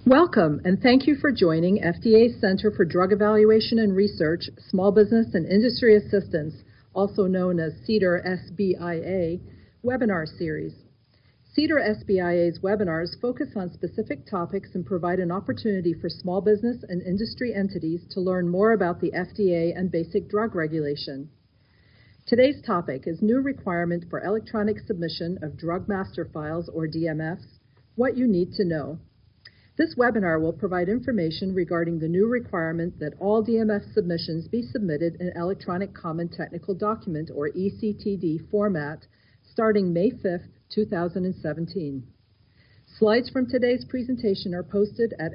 Welcome, and thank you for joining FDA's Center for Drug Evaluation and Research, Small Business and Industry Assistance, also known as CDER SBIA, webinar series. CDER SBIA's webinars focus on specific topics and provide an opportunity for small business and industry entities to learn more about the FDA and basic drug regulation. Today's topic is new requirement for electronic submission of Drug Master Files, or DMFs, what you need to know. This webinar will provide information regarding the new requirement that all DMF submissions be submitted in Electronic Common Technical Document, or ECTD, format starting May 5th, 2017. Slides from today's presentation are posted at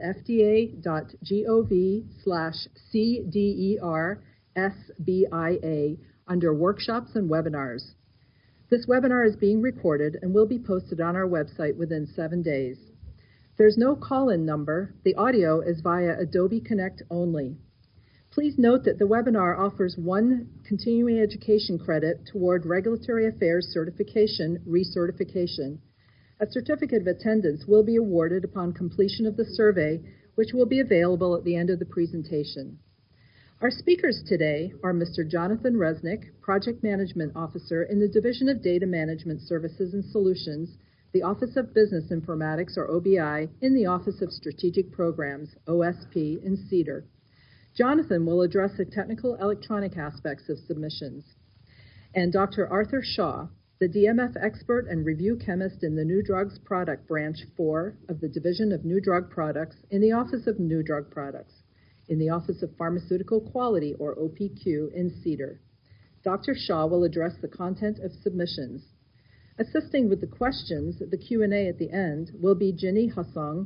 fda.gov/CDER-SBIA under Workshops and Webinars. This webinar is being recorded and will be posted on our website within 7 days. There's no call-in number. The audio is via Adobe Connect only. Please note that the webinar offers 1 continuing education credit toward Regulatory Affairs Certification recertification. A certificate of attendance will be awarded upon completion of the survey, which will be available at the end of the presentation. Our speakers today are Mr. Jonathan Resnick, Project Management Officer in the Division of Data Management Services and Solutions, the Office of Business Informatics, or OBI, in the Office of Strategic Programs, OSP, in CDER. Jonathan will address the technical electronic aspects of submissions. And Dr. Arthur Shaw, the DMF expert and review chemist in the New Drugs Product Branch 4 of the Division of New Drug Products in the Office of New Drug Products, in the Office of Pharmaceutical Quality, or OPQ, in CDER. Dr. Shaw will address the content of submissions. Assisting with the questions, the Q&A at the end, will be Ginny Hassong,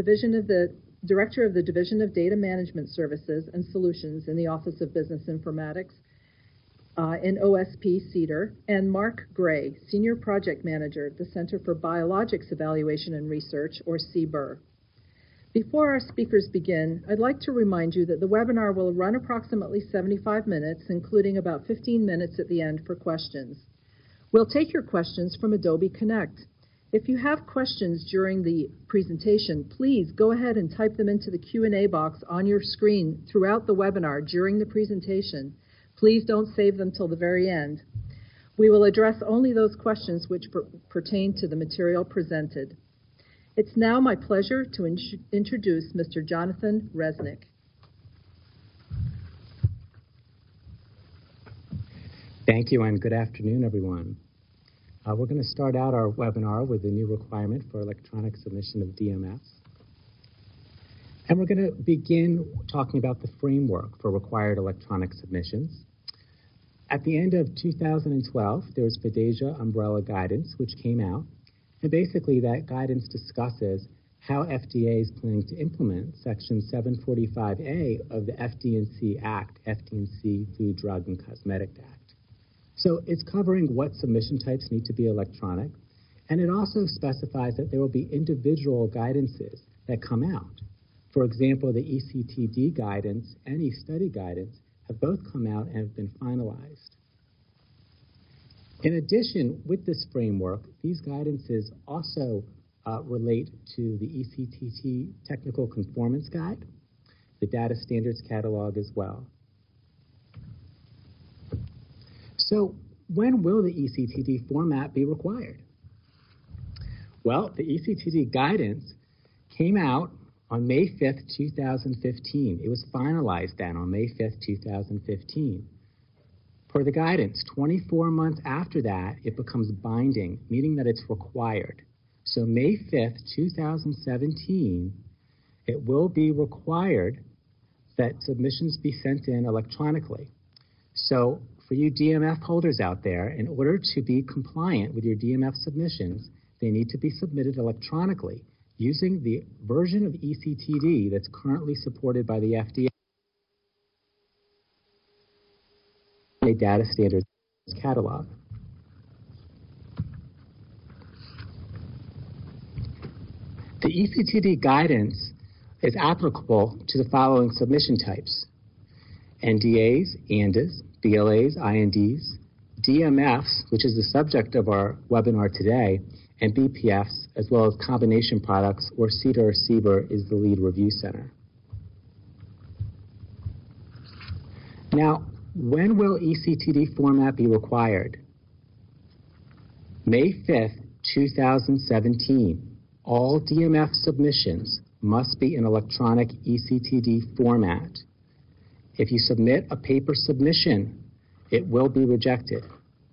Director of the Division of Data Management Services and Solutions in the Office of Business Informatics in OSP CDER, and Mark Gray, Senior Project Manager at the Center for Biologics Evaluation and Research, or CBER. Before our speakers begin, I'd like to remind you that the webinar will run approximately 75 minutes, including about 15 minutes at the end for questions. We'll take your questions from Adobe Connect. If you have questions during the presentation, please go ahead and type them into the Q&A box on your screen throughout the webinar during the presentation. Please don't save them till the very end. We will address only those questions which pertain to the material presented. It's now my pleasure to introduce Mr. Jonathan Resnick. Thank you, and good afternoon, everyone. We're going to start out our webinar with a new requirement for electronic submission of DMFs. And we're going to begin talking about the framework for required electronic submissions. At the end of 2012, there was FDASIA umbrella guidance, which came out. And basically, that guidance discusses how FDA is planning to implement Section 745A of the FD&C Act, FD&C Food, Drug, and Cosmetic Act. So it's covering what submission types need to be electronic, and it also specifies that there will be individual guidances that come out. For example, the ECTD guidance and e-study guidance have both come out and have been finalized. In addition, with this framework, these guidances also relate to the ECTD Technical Conformance Guide, the Data Standards Catalog as well. So when will the ECTD format be required? Well, the ECTD guidance came out on May 5th, 2015. It was finalized then on May 5th, 2015. Per the guidance, 24 months after that, it becomes binding, meaning that it's required. So May 5th, 2017, it will be required that submissions be sent in electronically. So for you DMF holders out there, in order to be compliant with your DMF submissions, they need to be submitted electronically using the version of ECTD that's currently supported by the FDA Data Standards Catalog. The ECTD guidance is applicable to the following submission types: NDAs, ANDAs, BLAs, INDs, DMFs, which is the subject of our webinar today, and BPFs, as well as combination products, or CEDA or CBER is the lead review center. Now, when will eCTD format be required? May 5th, 2017, all DMF submissions must be in electronic eCTD format. If you submit a paper submission, it will be rejected.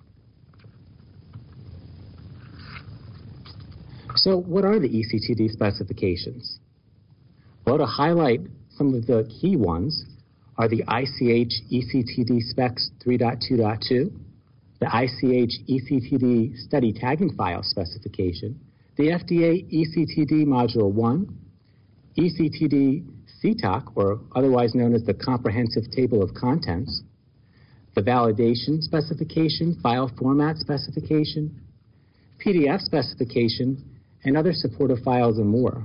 So what are the eCTD specifications? Well, to highlight some of the key ones are the ICH eCTD Specs 3.2.2, the ICH eCTD Study Tagging File specification, the FDA eCTD Module 1, eCTD CTOC, or otherwise known as the Comprehensive Table of Contents, the Validation Specification, File Format Specification, PDF Specification, and other supportive files and more.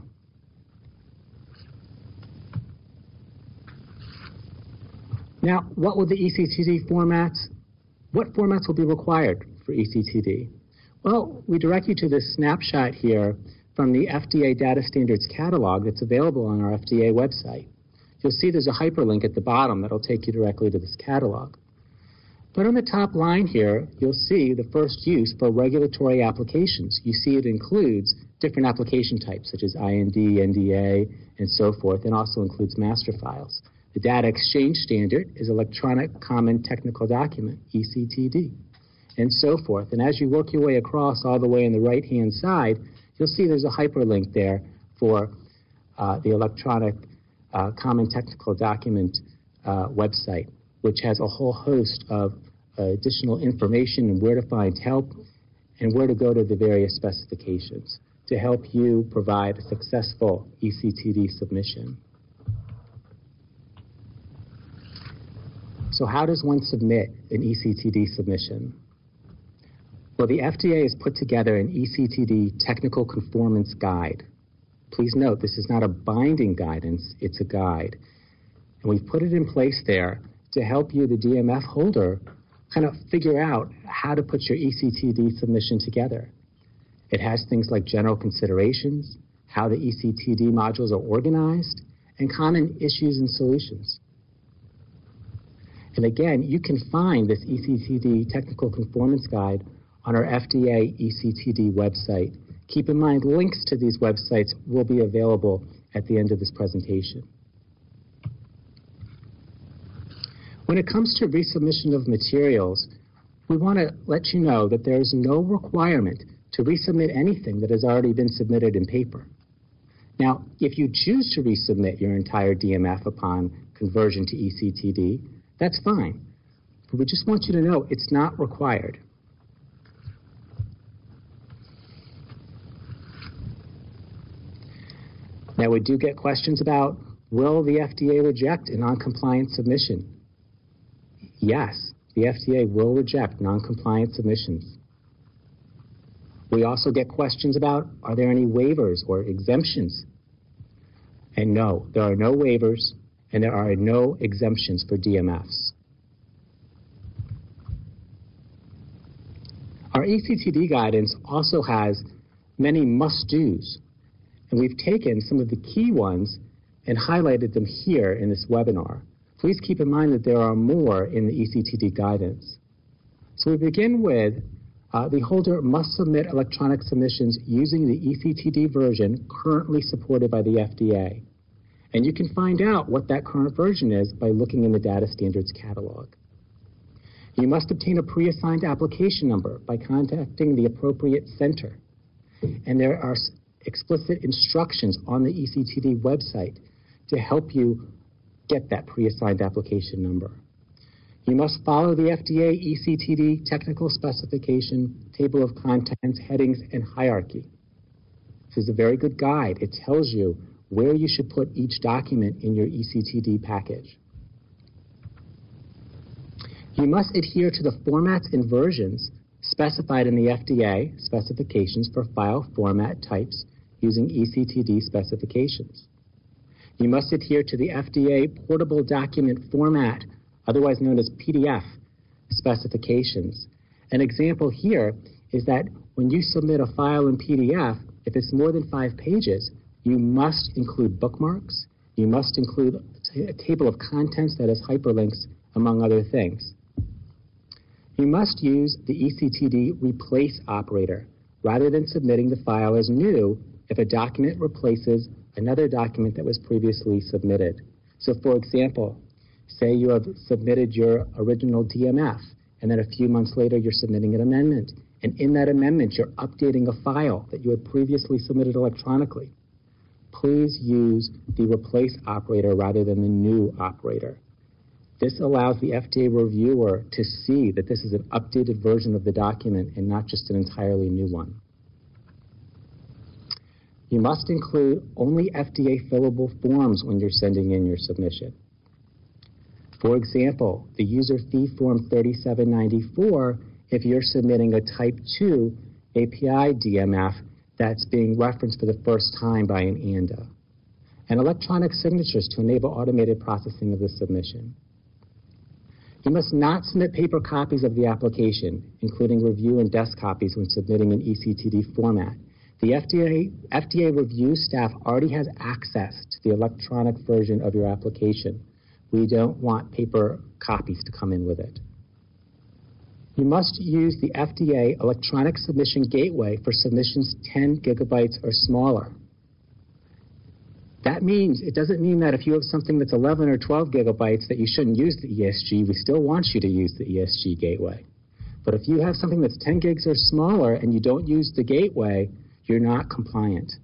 Now, what will the eCTD formats? What formats will be required for eCTD? Well, we direct you to this snapshot here from the FDA Data Standards Catalog that's available on our FDA website. You'll see there's a hyperlink at the bottom that'll take you directly to this catalog. But on the top line here, you'll see the first use for regulatory applications. You see it includes different application types, such as IND, NDA, and so forth, and also includes master files. The Data Exchange Standard is Electronic Common Technical Document, eCTD, and so forth. And as you work your way across all the way on the right-hand side, you'll see there's a hyperlink there for the Electronic Common Technical Document website, which has a whole host of additional information and where to find help and where to go to the various specifications to help you provide a successful eCTD submission. So how does one submit an eCTD submission? Well, the FDA has put together an eCTD Technical Conformance Guide. Please note, this is not a binding guidance, it's a guide. And we've put it in place there to help you, the DMF holder, kind of figure out how to put your eCTD submission together. It has things like general considerations, how the eCTD modules are organized, and common issues and solutions. And again, you can find this eCTD Technical Conformance Guide on our FDA eCTD website. Keep in mind, links to these websites will be available at the end of this presentation. When it comes to resubmission of materials, we want to let you know that there is no requirement to resubmit anything that has already been submitted in paper. Now, if you choose to resubmit your entire DMF upon conversion to eCTD, that's fine. But we just want you to know it's not required. Now, we do get questions about, will the FDA reject a non-compliant submission? Yes, the FDA will reject non-compliant submissions. We also get questions about, are there any waivers or exemptions? And no, there are no waivers and there are no exemptions for DMFs. Our eCTD guidance also has many must-dos, and we've taken some of the key ones and highlighted them here in this webinar. Please keep in mind that there are more in the eCTD guidance. So we begin with the holder must submit electronic submissions using the eCTD version currently supported by the FDA. And you can find out what that current version is by looking in the Data Standards Catalog. You must obtain a pre-assigned application number by contacting the appropriate center. And there are explicit instructions on the eCTD website to help you get that pre-assigned application number. You must follow the FDA eCTD Technical Specification, Table of Contents, Headings, and Hierarchy. This is a very good guide. It tells you where you should put each document in your eCTD package. You must adhere to the formats and versions specified in the FDA specifications for file format types using eCTD specifications. You must adhere to the FDA Portable Document Format, otherwise known as PDF, specifications. An example here is that when you submit a file in PDF, if it's more than 5 pages, you must include bookmarks, you must include a table of contents that has hyperlinks, among other things. You must use the ECTD replace operator rather than submitting the file as new if a document replaces another document that was previously submitted. So for example, say you have submitted your original DMF, and then a few months later you're submitting an amendment. And in that amendment, you're updating a file that you had previously submitted electronically. Please use the replace operator rather than the new operator. This allows the FDA reviewer to see that this is an updated version of the document and not just an entirely new one. You must include only FDA fillable forms when you're sending in your submission. For example, the user fee form 3794, if you're submitting a type 2 API DMF that's being referenced for the first time by an ANDA, and electronic signatures to enable automated processing of the submission. You must not submit paper copies of the application, including review and desk copies when submitting an ECTD format. The FDA review staff already has access to the electronic version of your application. We don't want paper copies to come in with it. You must use the FDA Electronic Submission Gateway for submissions 10 gigabytes or smaller. That means, it doesn't mean that if you have something that's 11 or 12 gigabytes that you shouldn't use the ESG. We still want you to use the ESG gateway. But if you have something that's 10 gigs or smaller and you don't use the gateway, you're not compliant.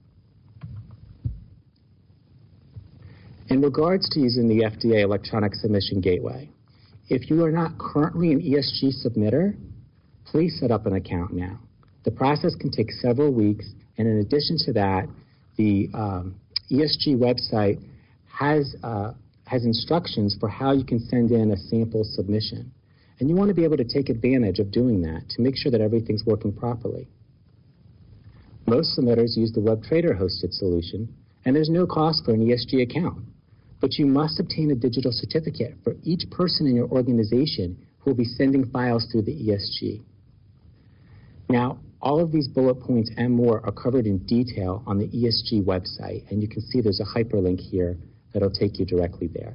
In regards to using the FDA Electronic Submission Gateway, if you are not currently an ESG submitter, please set up an account now. The process can take several weeks, and in addition to that, the ESG website has instructions for how you can send in a sample submission. And you want to be able to take advantage of doing that to make sure that everything's working properly. Most submitters use the WebTrader hosted solution, and there's no cost for an ESG account. But you must obtain a digital certificate for each person in your organization who will be sending files through the ESG. Now, all of these bullet points and more are covered in detail on the ESG website, and you can see there's a hyperlink here that'll take you directly there.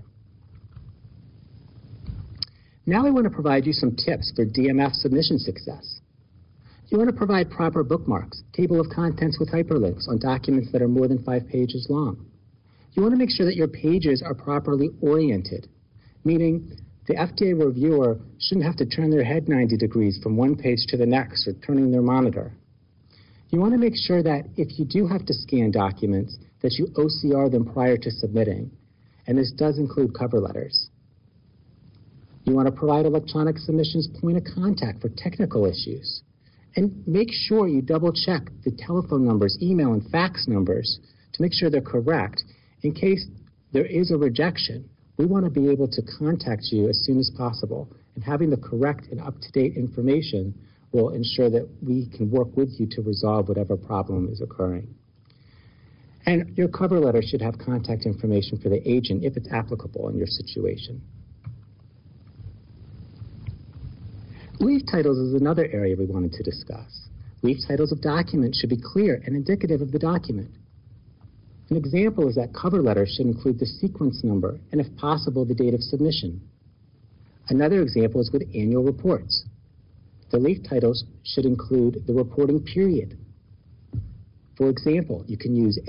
Now I want to provide you some tips for DMF submission success. You want to provide proper bookmarks, table of contents with hyperlinks on documents that are more than 5 pages long. You want to make sure that your pages are properly oriented, meaning the FDA reviewer shouldn't have to turn their head 90 degrees from one page to the next or turning their monitor. You want to make sure that if you do have to scan documents, that you OCR them prior to submitting, and this does include cover letters. You want to provide electronic submissions point of contact for technical issues, and make sure you double check the telephone numbers, email, and fax numbers to make sure they're correct. In case there is a rejection, we want to be able to contact you as soon as possible, and having the correct and up-to-date information will ensure that we can work with you to resolve whatever problem is occurring. And your cover letter should have contact information for the agent if it's applicable in your situation. Leaf titles is another area we wanted to discuss. Leaf titles of documents should be clear and indicative of the document. An example is that cover letter should include the sequence number and, if possible, the date of submission. Another example is with annual reports. The leaf titles should include the reporting period. For example, you can use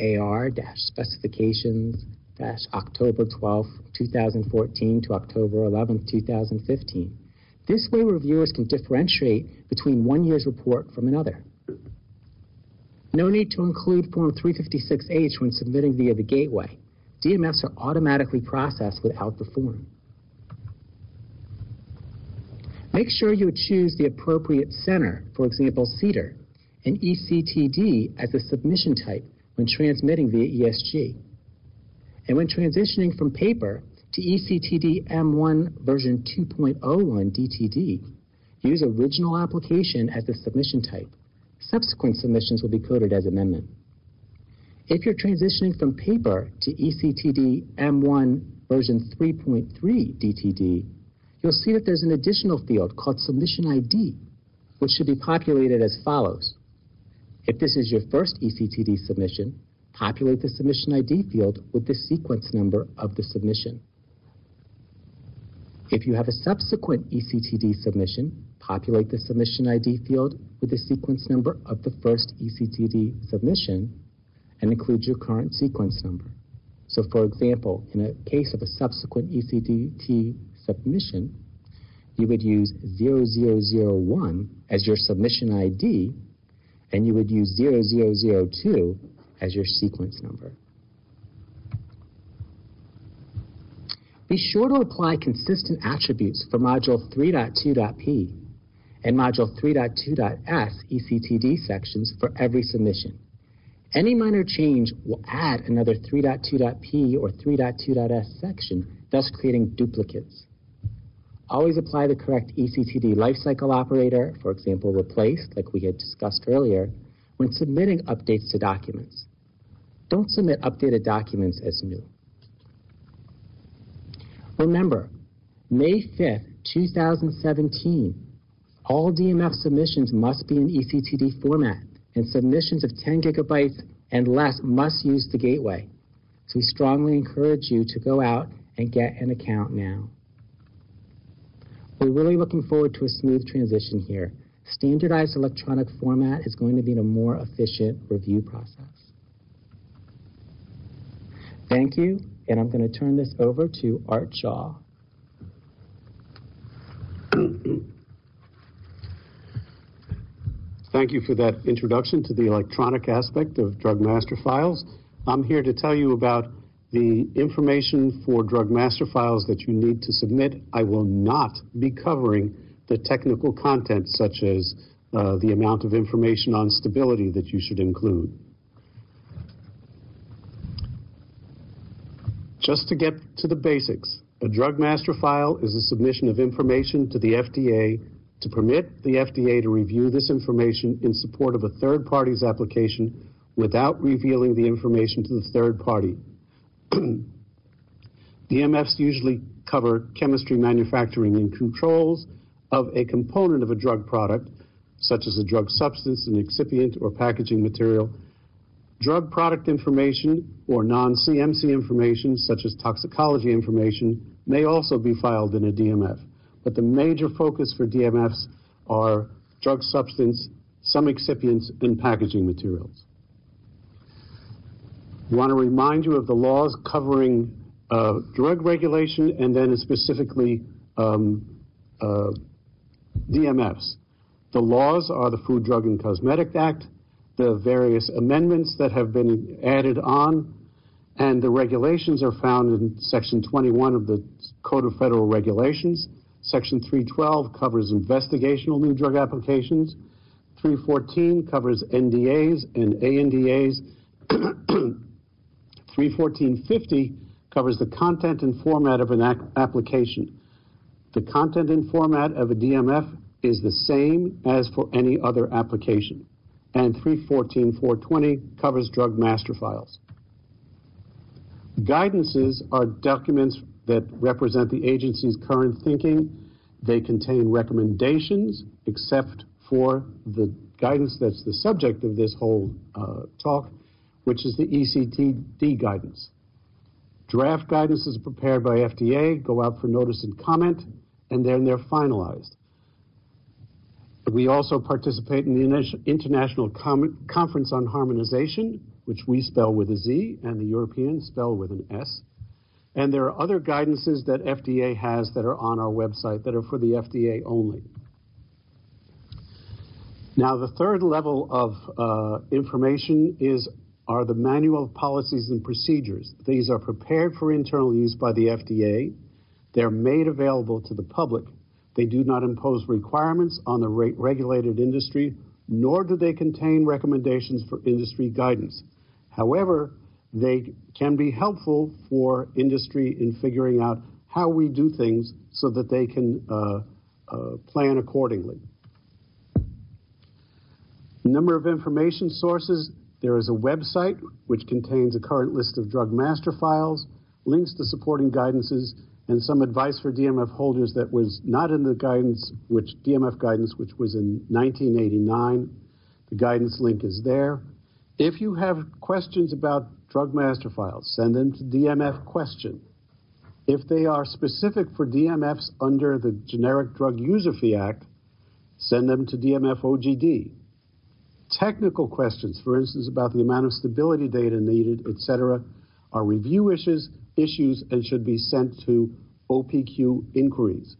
AR-specifications-October 12, 2014 to October 11, 2015. This way, reviewers can differentiate between one year's report from another. No need to include Form 356H when submitting via the gateway. DMFs are automatically processed without the form. Make sure you choose the appropriate center, for example, CEDAR, and ECTD as the submission type when transmitting via ESG. And when transitioning from paper to ECTD M1 version 2.01 DTD, use original application as the submission type. Subsequent submissions will be coded as amendment. If you're transitioning from paper to ECTD M1 version 3.3 DTD, you'll see that there's an additional field called Submission ID, which should be populated as follows. If this is your first ECTD submission, populate the submission ID field with the sequence number of the submission. If you have a subsequent ECTD submission, populate the submission ID field with the sequence number of the first ECTD submission and include your current sequence number. So, for example, in a case of a subsequent ECTD submission, you would use 0001 as your submission ID, and you would use 0002 as your sequence number. Be sure to apply consistent attributes for Module 3.2.p and Module 3.2.s ECTD sections for every submission. Any minor change will add another 3.2.p or 3.2.s section, thus creating duplicates. Always apply the correct ECTD lifecycle operator, for example, replace, like we had discussed earlier, when submitting updates to documents. Don't submit updated documents as new. Remember, May 5th, 2017, all DMF submissions must be in ECTD format, and submissions of 10 gigabytes and less must use the gateway. So we strongly encourage you to go out and get an account now. We're really looking forward to a smooth transition here. Standardized electronic format is going to be a more efficient review process. Thank you, and I'm going to turn this over to Art Shaw. Thank you for that introduction to the electronic aspect of Drug Master Files. I'm here to tell you about the information for Drug Master Files that you need to submit. I will not be covering the technical content, such as the amount of information on stability that you should include. Just to get to the basics, a Drug Master File is a submission of information to the FDA to permit the FDA to review this information in support of a third party's application without revealing the information to the third party. DMFs usually cover chemistry, manufacturing, and controls of a component of a drug product, such as a drug substance, an excipient, or packaging material. Drug product information or non-CMC information, such as toxicology information, may also be filed in a DMF. But the major focus for DMFs are drug substance, some excipients, and packaging materials. I want to remind you of the laws covering drug regulation and then specifically DMFs. The laws are the Food, Drug, and Cosmetic Act, the various amendments that have been added on, and the regulations are found in Section 21 of the Code of Federal Regulations. Section 312 covers investigational new drug applications. 314 covers NDAs and ANDAs. 314.50 covers the content and format of an application. The content and format of a DMF is the same as for any other application. And 314.420 covers Drug Master Files. Guidances are documents that represent the agency's current thinking. They contain recommendations, except for the guidance that's the subject of this whole talk, which is the ECTD guidance. Draft guidances are prepared by FDA, go out for notice and comment, and then they're finalized. We also participate in the International Conference on Harmonization, which we spell with a Z, and the Europeans spell with an S. And there are other guidances that FDA has that are on our website that are for the FDA only. Now, the third level of information are the manual policies and procedures. These are prepared for internal use by the FDA. They're made available to the public. They do not impose requirements on the regulated industry, nor do they contain recommendations for industry guidance. However, they can be helpful for industry in figuring out how we do things so that they can plan accordingly. Number of information sources. There is a website which contains a current list of Drug Master Files, links to supporting guidances, and some advice for DMF holders that was not in the guidance, DMF guidance, which was in 1989. The guidance link is there. If you have questions about drug master files, send them to DMF question. If they are specific for DMFs under the Generic Drug User Fee Act, send them to DMF OGD. Technical questions, for instance, about the amount of stability data needed, etc., are review issues and should be sent to OPQ inquiries.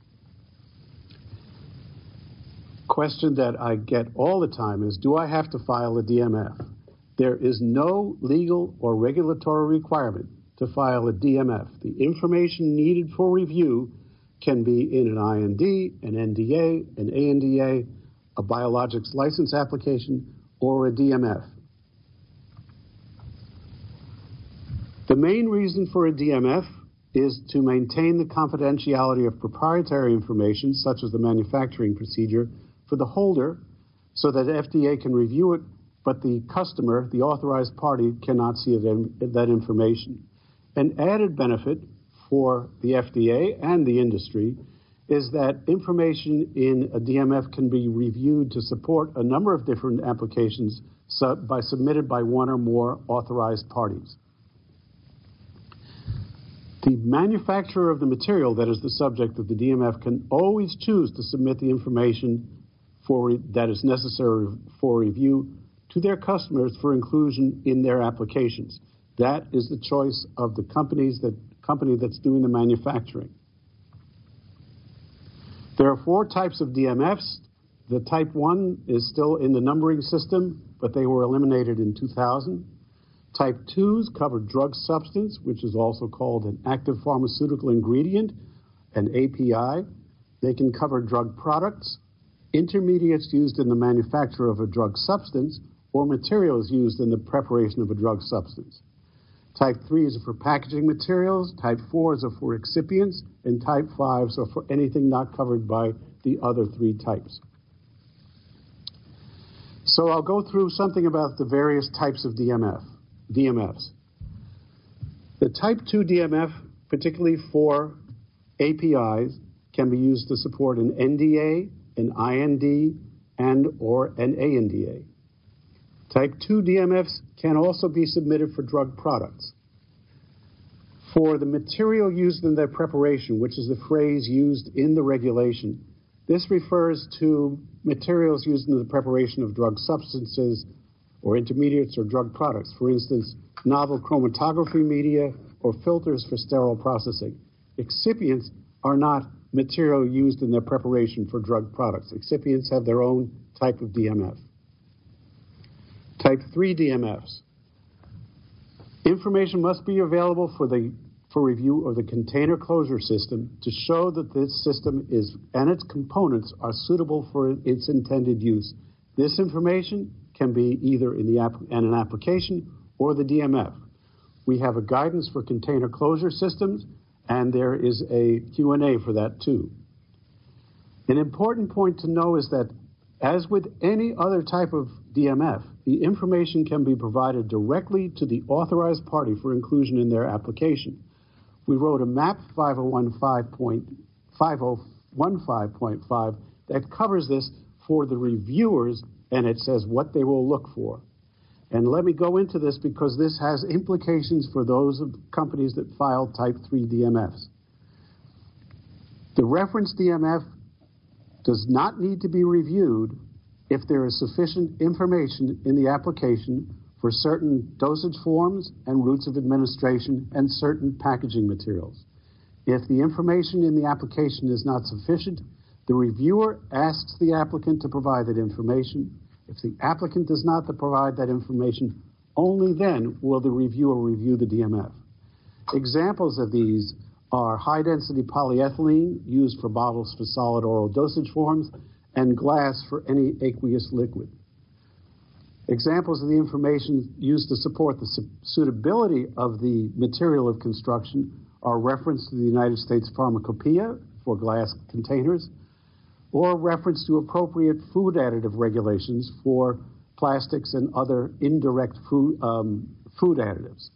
Question that I get all the time is, do I have to file a DMF? There is no legal or regulatory requirement to file a DMF. The information needed for review can be in an IND, an NDA, an ANDA, a biologics license application, or a DMF. The main reason for a DMF is to maintain the confidentiality of proprietary information, such as the manufacturing procedure, for the holder, so that FDA can review it, but the customer, the authorized party, cannot see that information. An added benefit for the FDA and the industry is that information in a DMF can be reviewed to support a number of different applications submitted by one or more authorized parties. The manufacturer of the material that is the subject of the DMF can always choose to submit the information that is necessary for review to their customers for inclusion in their applications. That is the choice of the company that's doing the manufacturing. There are 4 types of DMFs. The type 1 is still in the numbering system, but they were eliminated in 2000. Type 2s cover drug substance, which is also called an active pharmaceutical ingredient, an API. They can cover drug products, intermediates used in the manufacture of a drug substance, or materials used in the preparation of a drug substance. Type 3s are for packaging materials, Type 4s are for excipients, and Type 5s are for anything not covered by the other 3 types. So I'll go through something about the various types of DMFs. The Type 2 DMF, particularly for APIs, can be used to support an NDA, an IND, and or an ANDA. Type 2 DMFs can also be submitted for drug products. For the material used in their preparation, which is the phrase used in the regulation, this refers to materials used in the preparation of drug substances or intermediates or drug products. For instance, novel chromatography media or filters for sterile processing. Excipients are not material used in their preparation for drug products. Excipients have their own type of DMF. Type 3 DMFs. Information must be available for review of the container closure system to show that this system and its components are suitable for its intended use. This information can be either in an application or the DMF. We have a guidance for container closure systems, and there is a Q&A for that too. An important point to know is that, as with any other type of DMF, the information can be provided directly to the authorized party for inclusion in their application. We wrote a MAP 5015.5 that covers this for the reviewers, and it says what they will look for. And let me go into this because this has implications for those companies that file Type 3 DMFs. The reference DMF does not need to be reviewed if there is sufficient information in the application for certain dosage forms and routes of administration and certain packaging materials. If the information in the application is not sufficient, the reviewer asks the applicant to provide that information. If the applicant does not provide that information, only then will the reviewer review the DMF. Examples of these are high-density polyethylene used for bottles for solid oral dosage forms and glass for any aqueous liquid. Examples of the information used to support the suitability of the material of construction are reference to the United States Pharmacopoeia for glass containers, or reference to appropriate food additive regulations for plastics and other indirect food additives.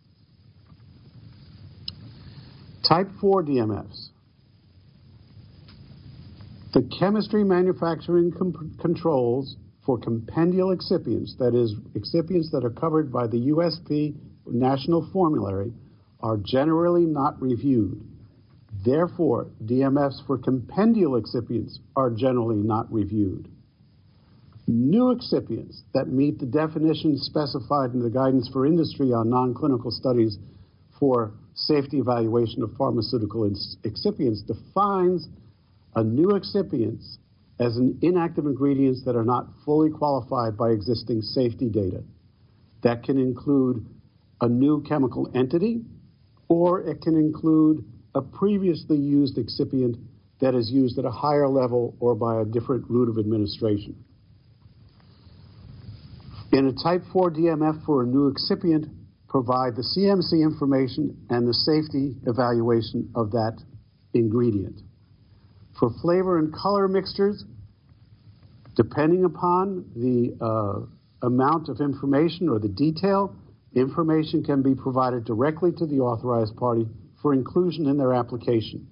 Type 4 DMFs. The chemistry manufacturing controls for compendial excipients, that is, excipients that are covered by the USP National Formulary, are generally not reviewed. Therefore, DMFs for compendial excipients are generally not reviewed. New excipients that meet the definitions specified in the guidance for industry on non-clinical studies for safety evaluation of pharmaceutical excipients defines a new excipients as an inactive ingredients that are not fully qualified by existing safety data. That can include a new chemical entity, or it can include a previously used excipient that is used at a higher level or by a different route of administration. In a Type 4 DMF for a new excipient, provide the CMC information and the safety evaluation of that ingredient. For flavor and color mixtures, depending upon the amount of information or the detail, information can be provided directly to the authorized party for inclusion in their application.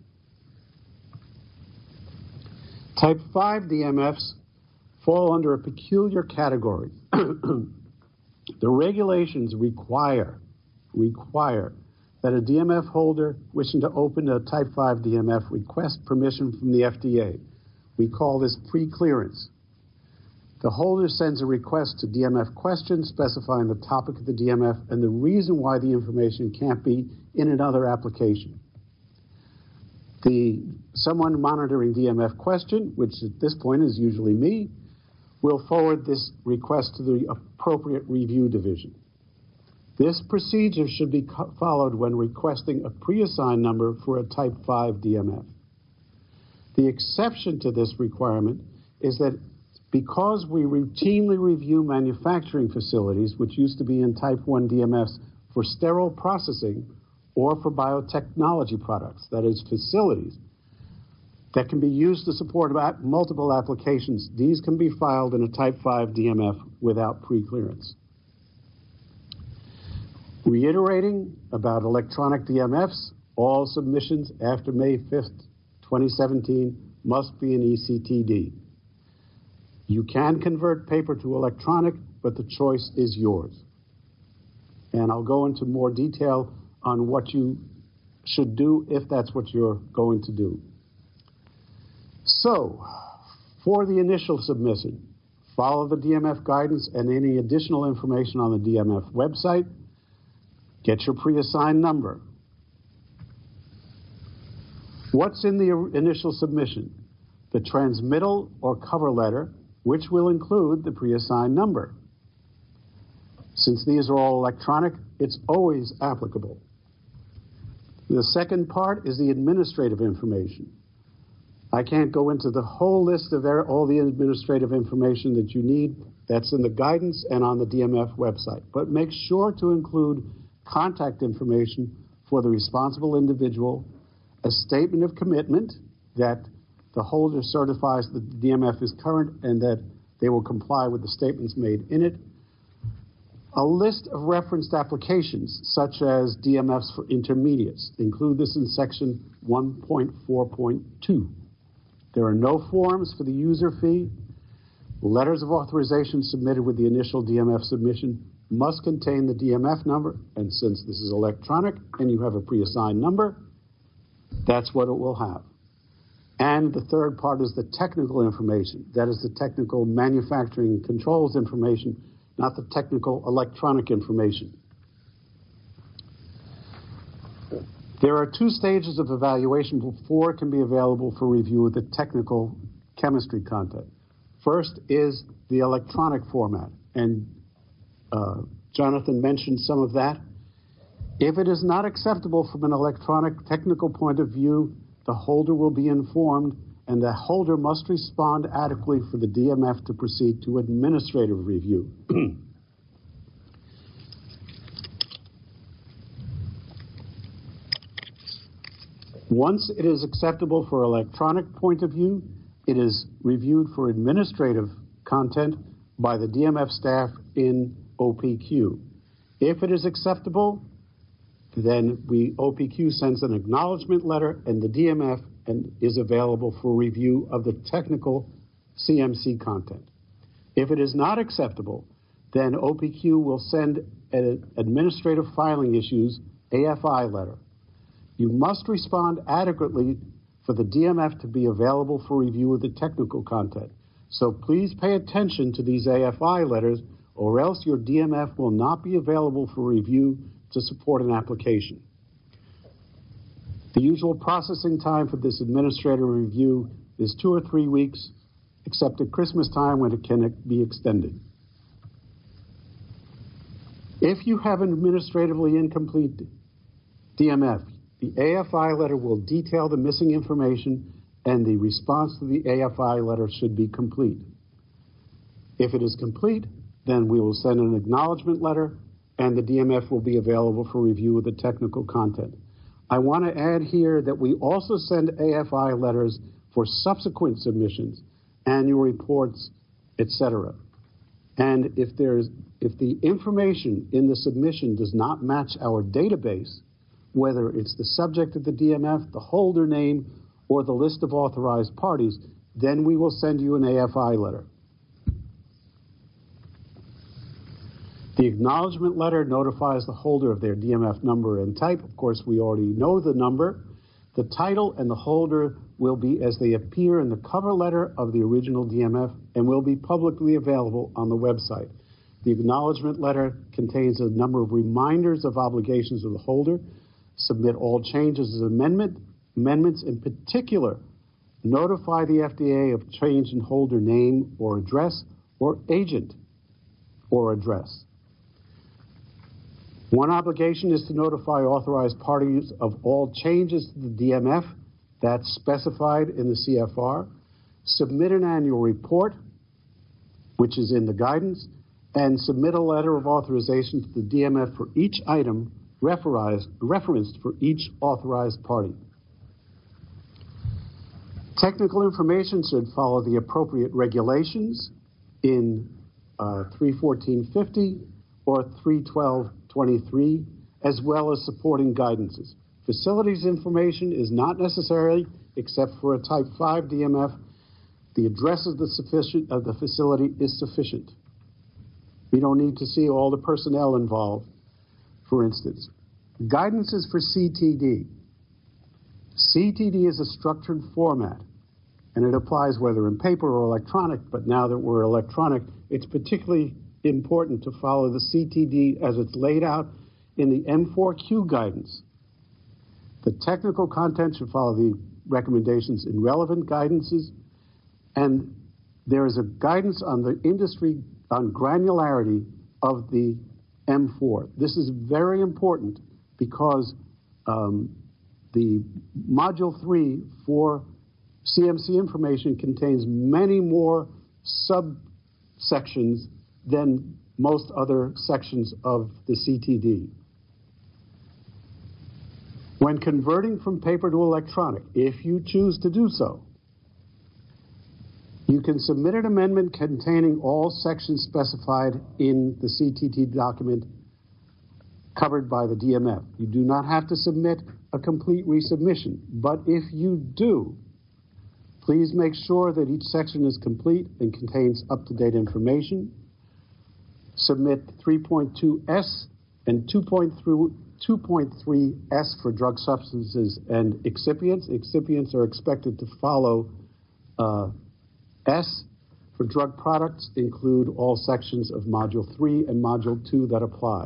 Type 5 DMFs fall under a peculiar category. The regulations require that a DMF holder wishing to open a Type 5 DMF request permission from the FDA. We call this pre-clearance. The holder sends a request to DMF questions specifying the topic of the DMF and the reason why the information can't be in another application. Someone monitoring DMF question, which at this point is usually me, will forward this request to the appropriate review division. This procedure should be followed when requesting a pre-assigned number for a Type 5 DMF. The exception to this requirement is that because we routinely review manufacturing facilities, which used to be in Type 1 DMFs for sterile processing or for biotechnology products, that is, facilities that can be used to support multiple applications, these can be filed in a Type 5 DMF without pre-clearance. Reiterating about electronic DMFs, all submissions after May 5th, 2017 must be an ECTD. You can convert paper to electronic, but the choice is yours. And I'll go into more detail on what you should do if that's what you're going to do. So, for the initial submission, follow the DMF guidance and any additional information on the DMF website. Get your pre-assigned number. What's in the initial submission? The transmittal or cover letter, which will include the pre-assigned number. Since these are all electronic, it's always applicable. The second part is the administrative information. I can't go into the whole list of all the administrative information that you need. That's in the guidance and on the DMF website. But make sure to include contact information for the responsible individual, a statement of commitment that the holder certifies that the DMF is current and that they will comply with the statements made in it, a list of referenced applications, such as DMFs for intermediates. Include this in section 1.4.2. There are no forms for the user fee. Letters of authorization submitted with the initial DMF submission must contain the DMF number, and since this is electronic and you have a pre-assigned number, that's what it will have. And the third part is the technical information. That is the technical manufacturing controls information, not the technical electronic information. There are two stages of evaluation before it can be available for review of the technical chemistry content. First is the electronic format, and Jonathan mentioned some of that. If it is not acceptable from an electronic technical point of view, the holder will be informed, and the holder must respond adequately for the DMF to proceed to administrative review. Once it is acceptable for electronic point of view, it is reviewed for administrative content by the DMF staff in OPQ. If it is acceptable, then OPQ sends an acknowledgement letter, and the DMF is available for review of the technical CMC content. If it is not acceptable, then OPQ will send an administrative filing issues AFI letter. You must respond adequately for the DMF to be available for review of the technical content. So please pay attention to these AFI letters, or else your DMF will not be available for review to support an application. The usual processing time for this administrative review is 2 or 3 weeks, except at Christmas time when it can be extended. If you have an administratively incomplete DMF, the AFI letter will detail the missing information, and the response to the AFI letter should be complete. If it is complete, then we will send an acknowledgement letter, and the DMF will be available for review of the technical content. I want to add here that we also send AFI letters for subsequent submissions, annual reports, etc. And if the information in the submission does not match our database, whether it's the subject of the DMF, the holder name, or the list of authorized parties, then we will send you an AFI letter. The acknowledgement letter notifies the holder of their DMF number and type. Of course, we already know the number. The title and the holder will be as they appear in the cover letter of the original DMF and will be publicly available on the website. The acknowledgement letter contains a number of reminders of obligations of the holder. Submit all changes as amendments. In particular, notify the FDA of change in holder name or address, or agent or address. One obligation is to notify authorized parties of all changes to the DMF that's specified in the CFR. Submit an annual report, which is in the guidance, and submit a letter of authorization to the DMF for each item referenced for each authorized party. Technical information should follow the appropriate regulations in 31450 or 31223, as well as supporting guidances. Facilities information is not necessary except for a Type 5 DMF. The address of the facility is sufficient. We don't need to see all the personnel involved, for instance. Guidances for CTD. CTD is a structured format, and it applies whether in paper or electronic, but now that we're electronic, it's particularly important to follow the CTD as it's laid out in the M4Q guidance. The technical content should follow the recommendations in relevant guidances, and there is a guidance on the industry on granularity of the M4. This is very important because the Module 3 for CMC information contains many more subsections than most other sections of the CTD. When converting from paper to electronic, if you choose to do so, you can submit an amendment containing all sections specified in the CTD document covered by the DMF. You do not have to submit a complete resubmission, but if you do, please make sure that each section is complete and contains up-to-date information. Submit 3.2S and 2.3S for drug substances and excipients. Excipients are expected to follow S. For drug products, include all sections of Module 3 and Module 2 that apply.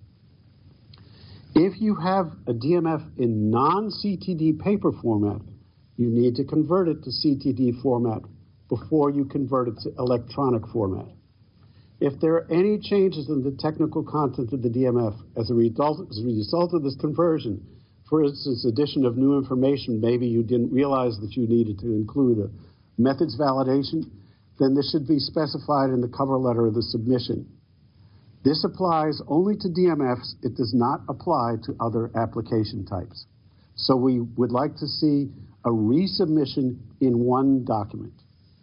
If you have a DMF in non-CTD paper format, you need to convert it to CTD format before you convert it to electronic format. If there are any changes in the technical content of the DMF as a result of this conversion, for instance, addition of new information, maybe you didn't realize that you needed to include a methods validation, then this should be specified in the cover letter of the submission. This applies only to DMFs. It does not apply to other application types. So we would like to see a resubmission in one document.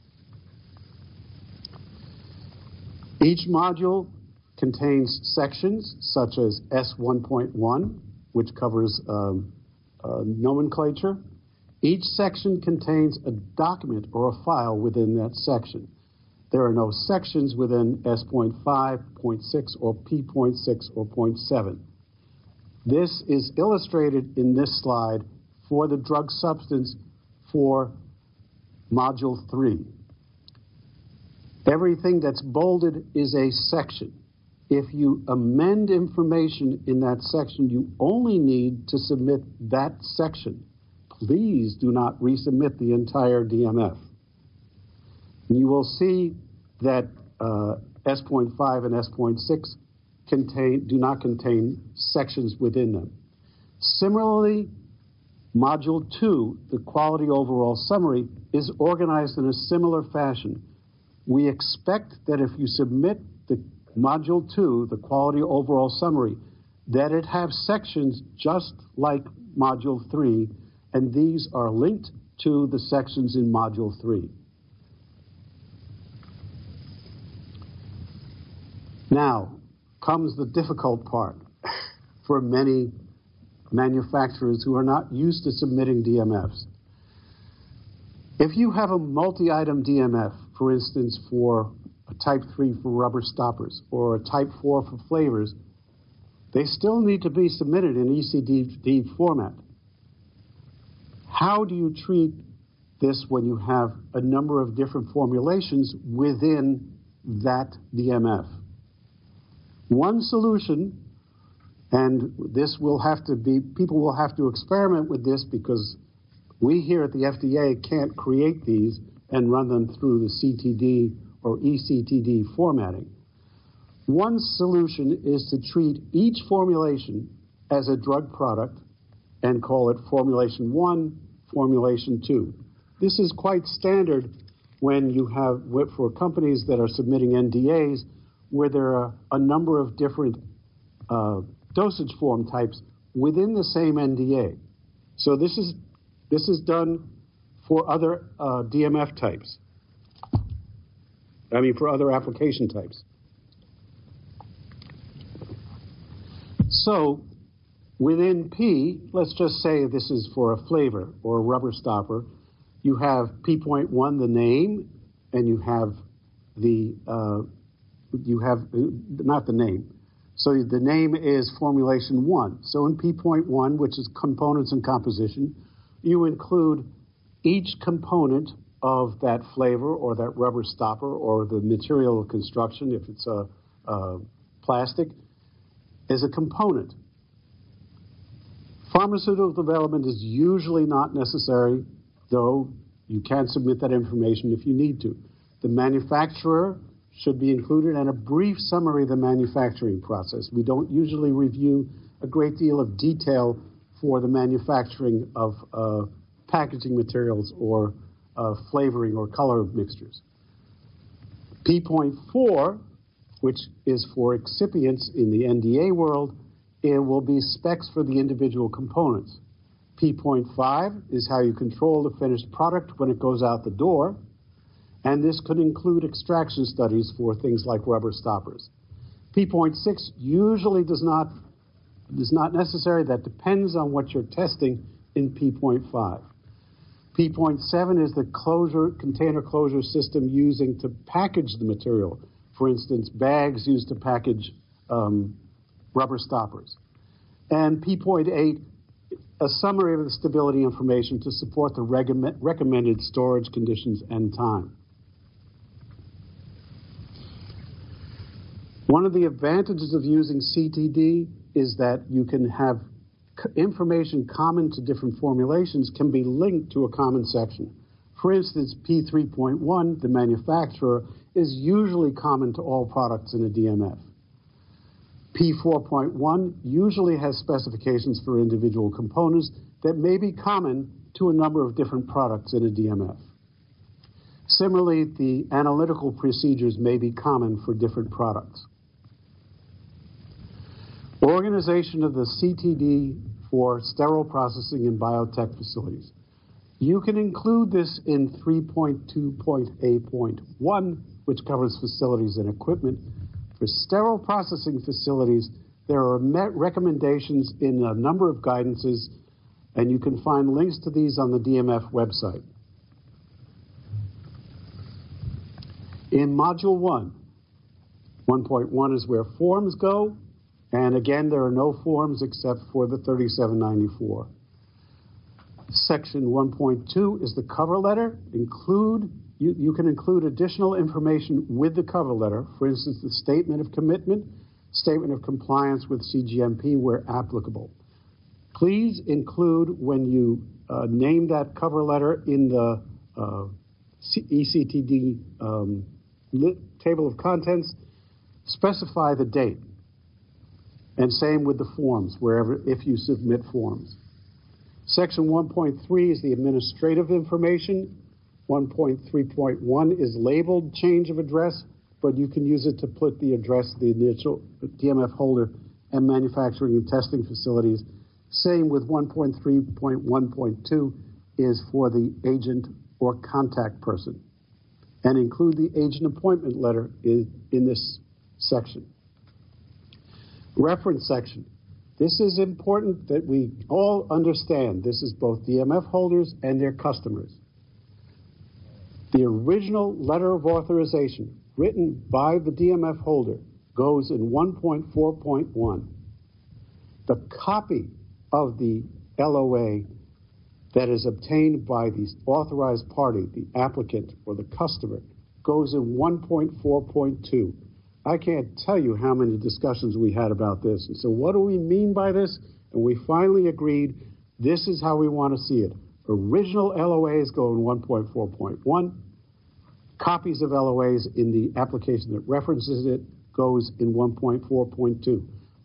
Each module contains sections such as S1.1, which covers nomenclature. Each section contains a document or a file within that section. There are no sections within S.5, .6, or P.6 or .7. This is illustrated in this slide for the drug substance for Module 3. Everything that's bolded is a section. If you amend information in that section, you only need to submit that section. Please do not resubmit the entire DMF. You will see that S.5 and S.6 do not contain sections within them. Similarly, Module 2, the Quality Overall Summary, is organized in a similar fashion. We expect that if you submit the Module 2, the Quality Overall Summary, that it have sections just like Module 3, and these are linked to the sections in Module 3. Now comes the difficult part for many manufacturers who are not used to submitting DMFs. If you have a multi-item DMF, for instance, for a Type 3 for rubber stoppers or a Type 4 for flavors, they still need to be submitted in ECDD format. How do you treat this when you have a number of different formulations within that DMF? One solution, and this will have to be, people will have to experiment with this because we here at the FDA can't create these and run them through the CTD or ECTD formatting. One solution is to treat each formulation as a drug product and call it Formulation 1, Formulation 2. This is quite standard when you have, for companies that are submitting NDAs, where there are a number of different dosage form types within the same NDA. So this is done for other DMF types. For other application types. So within P, let's just say this is for a flavor or a rubber stopper. You have P.1, the name, and you have not the name. So the name is Formulation 1. So in P.1, which is components and composition, you include each component of that flavor or that rubber stopper or the material of construction, if it's a plastic, is a component. Pharmaceutical development is usually not necessary, though you can submit that information if you need to. The manufacturer should be included and a brief summary of the manufacturing process. We don't usually review a great deal of detail for the manufacturing of packaging materials or flavoring or color mixtures. P.4, which is for excipients in the NDA world, it will be specs for the individual components. P.5 is how you control the finished product when it goes out the door, and this could include extraction studies for things like rubber stoppers. P.6 usually is not necessary. That depends on what you're testing in P.5. P.7 is the container closure system using to package the material. For instance, bags used to package rubber stoppers. And P.8, a summary of the stability information to support the recommended storage conditions and time. One of the advantages of using CTD is that you can have information common to different formulations can be linked to a common section. For instance, P3.1, the manufacturer, is usually common to all products in a DMF. P4.1 usually has specifications for individual components that may be common to a number of different products in a DMF. Similarly, the analytical procedures may be common for different products. Organization of the CTD for sterile processing in biotech facilities. You can include this in 3.2.A.1, which covers facilities and equipment. For sterile processing facilities, there are recommendations in a number of guidances, and you can find links to these on the DMF website. In Module 1, 1.1 is where forms go, and again, there are no forms except for the 3794. Section 1.2 is the cover letter. You can include additional information with the cover letter, for instance, the statement of commitment, statement of compliance with CGMP where applicable. Please include, when you name that cover letter in the ECTD table of contents, specify the date. And same with the forms, if you submit forms. Section 1.3 is the administrative information. 1.3.1 is labeled change of address, but you can use it to put the address of the initial DMF holder and manufacturing and testing facilities. Same with 1.3.1.2 is for the agent or contact person. And include the agent appointment letter in this section. Reference section. This is important that we all understand. This is both DMF holders and their customers. The original letter of authorization written by the DMF holder goes in 1.4.1. The copy of the LOA that is obtained by the authorized party, the applicant or the customer, goes in 1.4.2. I can't tell you how many discussions we had about this. And so what do we mean by this? And we finally agreed this is how we want to see it. Original LOAs go in 1.4.1. Copies of LOAs in the application that references it goes in 1.4.2.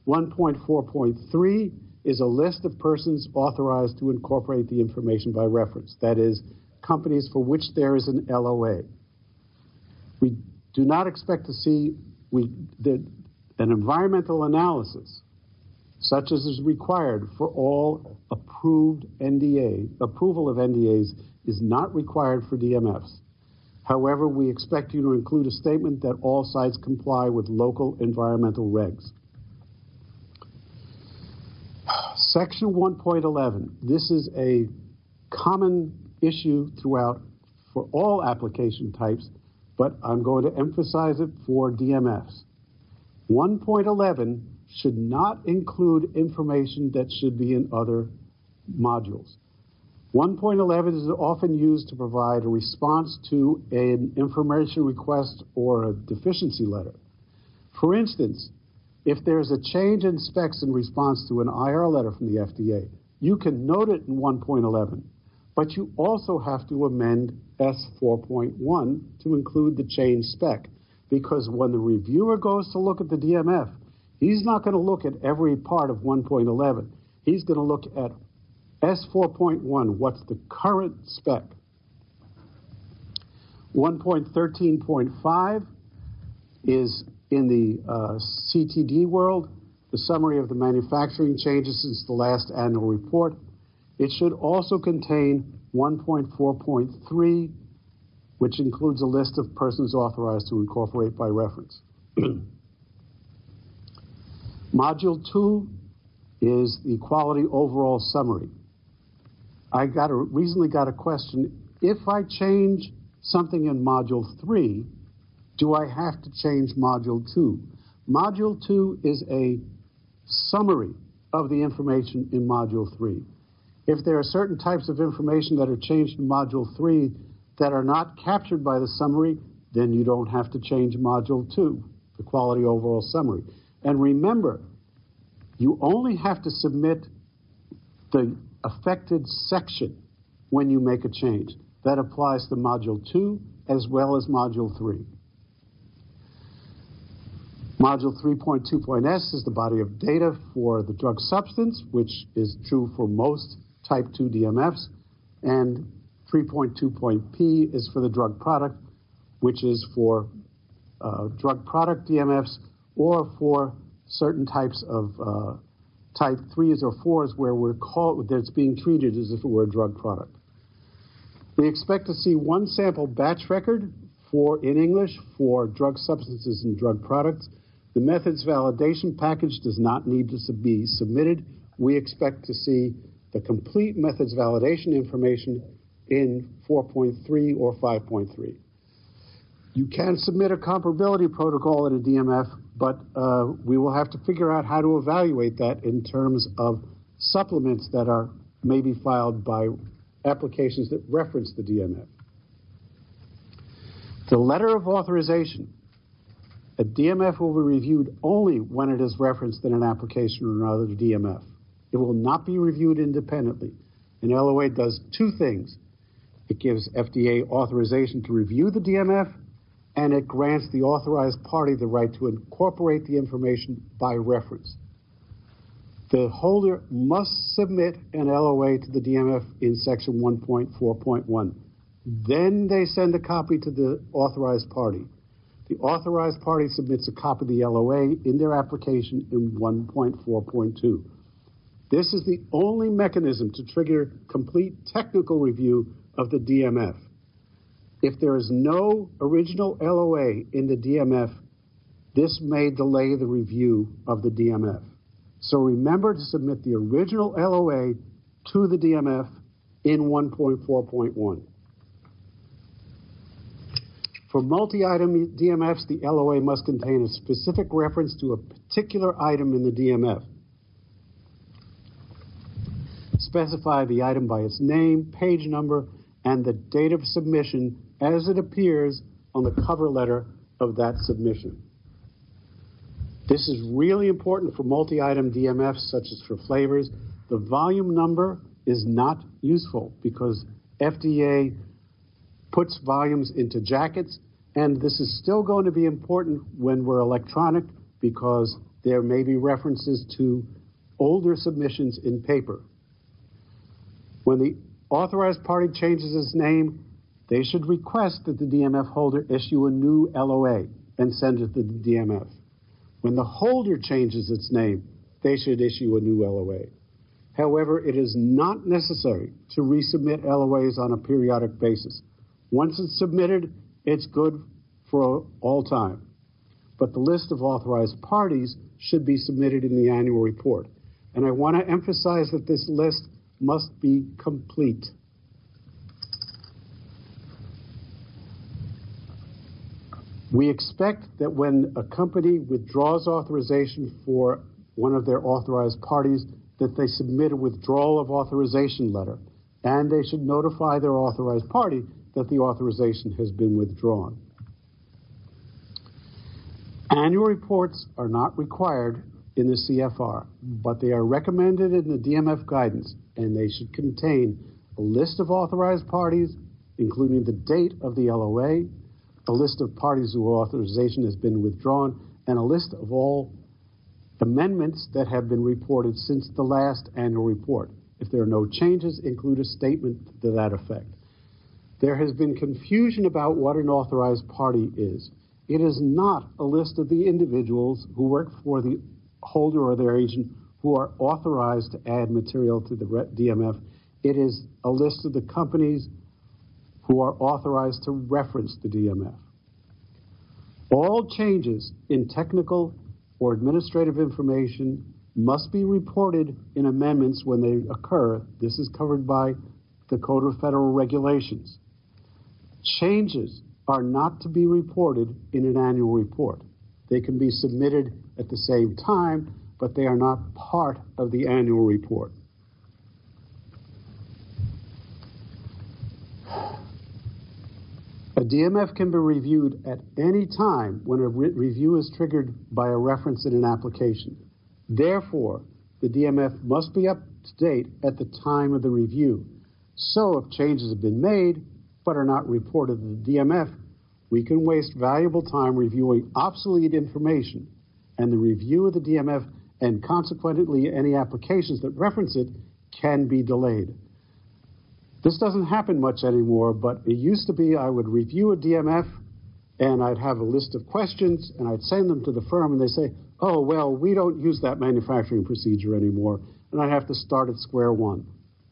1.4.3 is a list of persons authorized to incorporate the information by reference. That is, companies for which there is an LOA. We do not expect to see an environmental analysis, such as is required for all approved NDA. Approval of NDAs is not required for DMFs. However, we expect you to include a statement that all sites comply with local environmental regs. Section 1.11. This is a common issue throughout for all application types, but I'm going to emphasize it for DMFs. 1.11 should not include information that should be in other modules. 1.11 is often used to provide a response to an information request or a deficiency letter. For instance, if there's a change in specs in response to an IR letter from the FDA, you can note it in 1.11, but you also have to amend S4.1 to include the change spec, because when the reviewer goes to look at the DMF, he's not going to look at every part of 1.11. He's going to look at S4.1, what's the current spec. 1.13.5 is in the CTD world, the summary of the manufacturing changes since the last annual report. It should also contain 1.4.3, which includes a list of persons authorized to incorporate by reference. Module 2 is the quality overall summary. I recently got a question, if I change something in Module 3, do I have to change Module 2? Module 2 is a summary of the information in Module 3. If there are certain types of information that are changed in Module 3 that are not captured by the summary, then you don't have to change Module 2, the quality overall summary. And remember, you only have to submit the affected section when you make a change. That applies to Module 2 as well as Module 3. Module 3.2.S is the body of data for the drug substance, which is true for most Type 2 DMFs, and 3.2.P is for the drug product, which is for drug product DMFs or for certain types of Type 3s or 4s where that's being treated as if it were a drug product. We expect to see one sample batch record in English for drug substances and drug products. The methods validation package does not need to be submitted. We expect to see the complete methods validation information in 4.3 or 5.3. You can submit a comparability protocol in a DMF, but we will have to figure out how to evaluate that in terms of supplements that are maybe filed by applications that reference the DMF. The letter of authorization. A DMF will be reviewed only when it is referenced in an application or another DMF. It will not be reviewed independently. An LOA does two things. It gives FDA authorization to review the DMF, and it grants the authorized party the right to incorporate the information by reference. The holder must submit an LOA to the DMF in section 1.4.1. Then they send a copy to the authorized party. The authorized party submits a copy of the LOA in their application in 1.4.2. This is the only mechanism to trigger complete technical review of the DMF. If there is no original LOA in the DMF, this may delay the review of the DMF. So remember to submit the original LOA to the DMF in 1.4.1. For multi-item DMFs, the LOA must contain a specific reference to a particular item in the DMF. Specify the item by its name, page number, and the date of submission as it appears on the cover letter of that submission. This is really important for multi-item DMFs, such as for flavors. The volume number is not useful because FDA puts volumes into jackets, and this is still going to be important when we're electronic because there may be references to older submissions in paper. When the authorized party changes its name, they should request that the DMF holder issue a new LOA and send it to the DMF. When the holder changes its name, they should issue a new LOA. However, it is not necessary to resubmit LOAs on a periodic basis. Once it's submitted, it's good for all time. But the list of authorized parties should be submitted in the annual report. And I want to emphasize that this list must be complete. We expect that when a company withdraws authorization for one of their authorized parties, that they submit a withdrawal of authorization letter, and they should notify their authorized party that the authorization has been withdrawn. Annual reports are not required in the CFR, but they are recommended in the DMF guidance, and they should contain a list of authorized parties, including the date of the LOA, a list of parties whose authorization has been withdrawn, and a list of all amendments that have been reported since the last annual report. If there are no changes, include a statement to that effect. There has been confusion about what an authorized party is. It is not a list of the individuals who work for the holder or their agent who are authorized to add material to the DMF. It is a list of the companies who are authorized to reference the DMF. All changes in technical or administrative information must be reported in amendments when they occur. This is covered by the Code of Federal Regulations. Changes are not to be reported in an annual report. They can be submitted at the same time, but they are not part of the annual report. A DMF can be reviewed at any time when a review is triggered by a reference in an application. Therefore, the DMF must be up to date at the time of the review. So if changes have been made but are not reported to the DMF, we can waste valuable time reviewing obsolete information, and the review of the DMF and consequently any applications that reference it can be delayed. This doesn't happen much anymore, but it used to be I would review a DMF and I'd have a list of questions and I'd send them to the firm and they say, oh, well, we don't use that manufacturing procedure anymore, and I'd have to start at square one.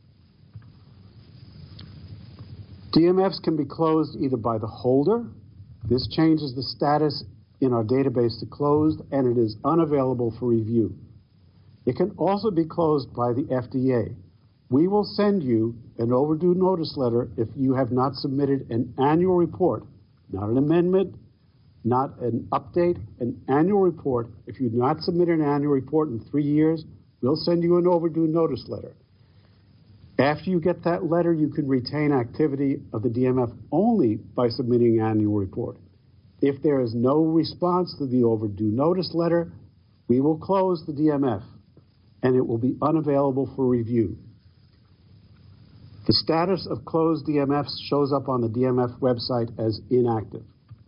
DMFs can be closed either by the holder. This changes the status in our database to closed, and it is unavailable for review. It can also be closed by the FDA. We will send you an overdue notice letter if you have not submitted an annual report not an amendment, not an update, an annual report. If you do not submit an annual report in 3 years, we'll send you an overdue notice letter. After you get that letter, you can retain activity of the DMF only by submitting an annual report. If there is no response to the overdue notice letter, we will close the DMF and it will be unavailable for review. The status of closed DMFs shows up on the DMF website as inactive.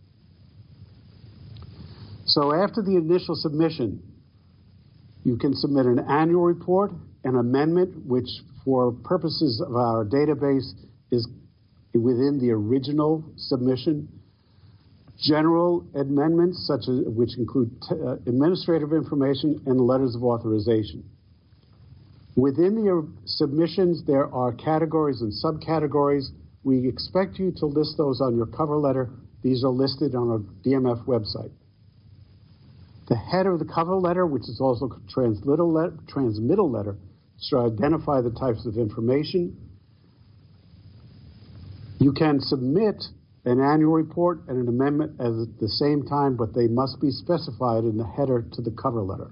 So after the initial submission, you can submit an annual report, an amendment, which for purposes of our database is within the original submission, general amendments, which include administrative information and letters of authorization. Within the submissions, there are categories and subcategories. We expect you to list those on your cover letter. These are listed on our DMF website. The head of the cover letter, which is also transmittal letter, should identify the types of information. You can submit an annual report and an amendment at the same time, but they must be specified in the header to the cover letter.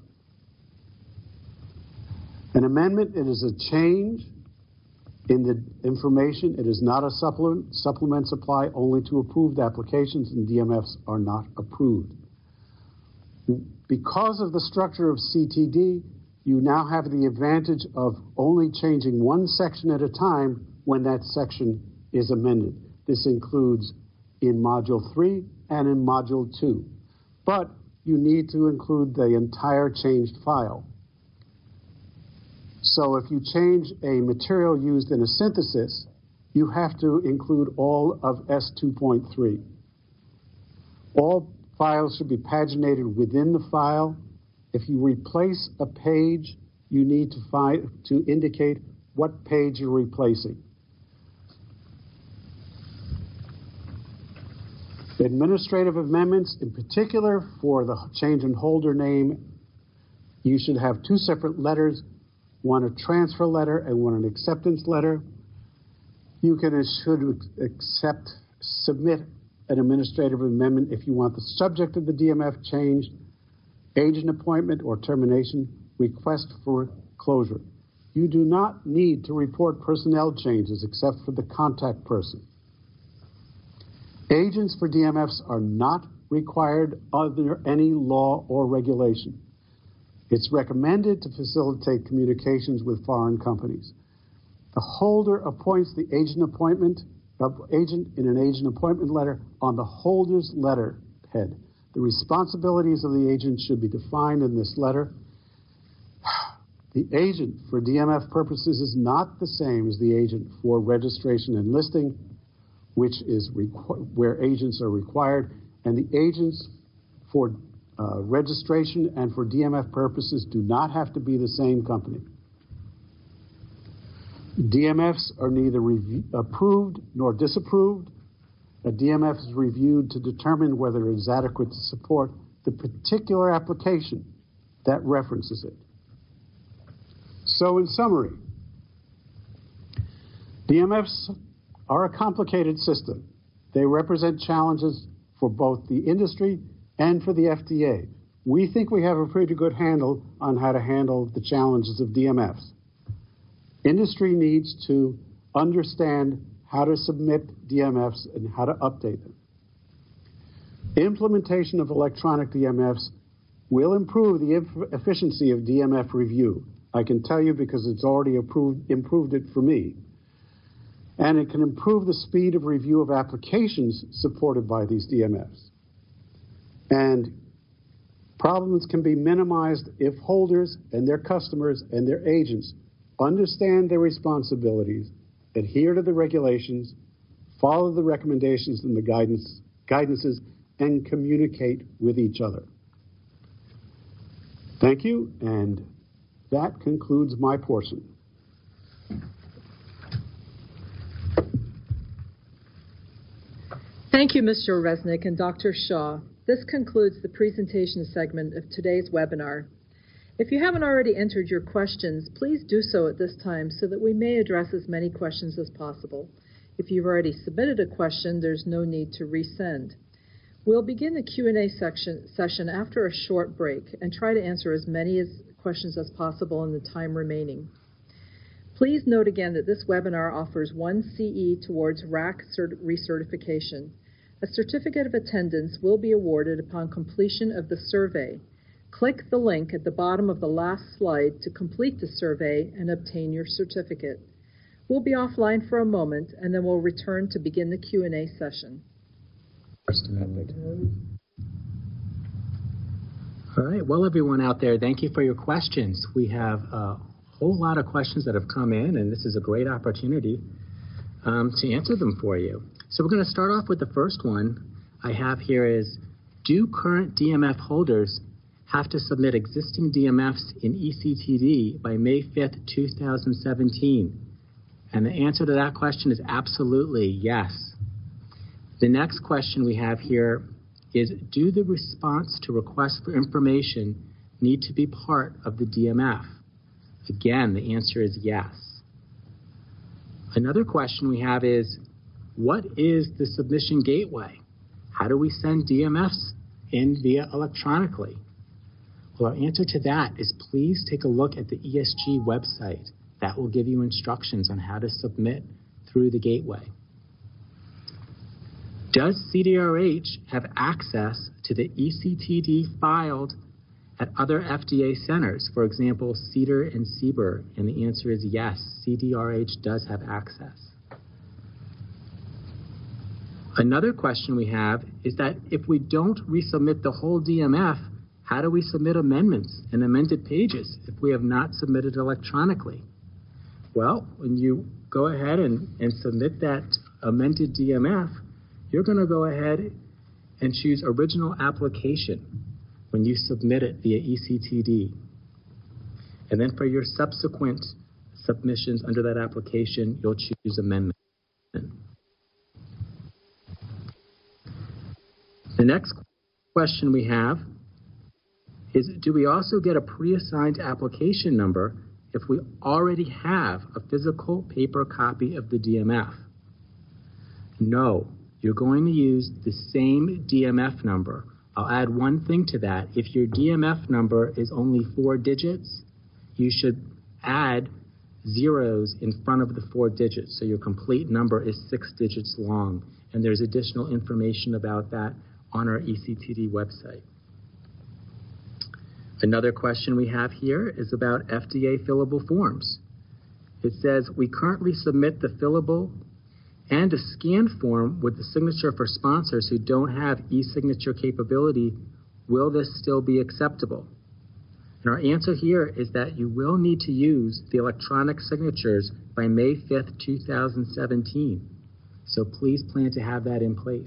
An amendment, it is a change in the information. It is not a supplement. Supplements apply only to approved applications, and DMFs are not approved. Because of the structure of CTD, you now have the advantage of only changing one section at a time when that section is amended. This includes in Module 3 and in Module 2. But you need to include the entire changed file. So if you change a material used in a synthesis, you have to include all of S2.3. All files should be paginated within the file. If you replace a page, you need to indicate what page you're replacing. Administrative amendments, in particular for the change in holder name, you should have two separate letters, one a transfer letter and one an acceptance letter. You should submit an administrative amendment if you want the subject of the DMF changed, agent appointment or termination, request for closure. You do not need to report personnel changes except for the contact person. Agents for DMFs are not required under any law or regulation. It's recommended to facilitate communications with foreign companies. The holder appoints the agent in an agent appointment letter on the holder's letterhead. The responsibilities of the agent should be defined in this letter. The agent for DMF purposes is not the same as the agent for registration and listing, which is where agents are required, and the agents for registration and for DMF purposes do not have to be the same company. DMFs are neither approved nor disapproved. A DMF is reviewed to determine whether it is adequate to support the particular application that references it. So in summary, DMFs are a complicated system. They represent challenges for both the industry and for the FDA. We think we have a pretty good handle on how to handle the challenges of DMFs. Industry needs to understand how to submit DMFs and how to update them. Implementation of electronic DMFs will improve the efficiency of DMF review. I can tell you because it's already improved it for me. And it can improve the speed of review of applications supported by these DMFs. And problems can be minimized if holders and their customers and their agents understand their responsibilities, adhere to the regulations, follow the recommendations and the guidances, and communicate with each other. Thank you, and that concludes my portion. Thank you, Mr. Resnick and Dr. Shaw. This concludes the presentation segment of today's webinar. If you haven't already entered your questions, please do so at this time so that we may address as many questions as possible. If you've already submitted a question, there's no need to resend. We'll begin the Q&A session after a short break and try to answer as many questions as possible in the time remaining. Please note again that this webinar offers 1 CE towards RAC recertification. A certificate of attendance will be awarded upon completion of the survey. Click the link at the bottom of the last slide to complete the survey and obtain your certificate. We'll be offline for a moment, and then we'll return to begin the Q&A session. All right. Well, everyone out there, thank you for your questions. We have a whole lot of questions that have come in, and this is a great opportunity to answer them for you. So we're going to start off with the first one I have here is, do current DMF holders have to submit existing DMFs in ECTD by May 5th, 2017? And the answer to that question is absolutely yes. The next question we have here is, do the response to requests for information need to be part of the DMF? Again, the answer is yes. Another question we have is, what is the submission gateway? How do we send DMFs in via electronically? Well, our answer to that is please take a look at the ESG website. That will give you instructions on how to submit through the gateway. Does CDRH have access to the ECTD filed at other FDA centers, for example, CDER and CBER? And the answer is yes, CDRH does have access. Another question we have is that if we don't resubmit the whole DMF, how do we submit amendments and amended pages if we have not submitted electronically? Well, when you go ahead and submit that amended DMF, you're going to go ahead and choose Original Application when you submit it via ECTD. And then for your subsequent submissions under that application, you'll choose Amendment. The next question we have is, do we also get a pre-assigned application number if we already have a physical paper copy of the DMF? No, you're going to use the same DMF number. I'll add one thing to that. If your DMF number is only 4 digits, you should add zeros in front of the 4 digits, so your complete number is 6 digits long. And there's additional information about that on our ECTD website. Another question we have here is about FDA fillable forms. It says, we currently submit the fillable and a scanned form with the signature for sponsors who don't have e-signature capability. Will this still be acceptable? And our answer here is that you will need to use the electronic signatures by May 5th, 2017. So please plan to have that in place.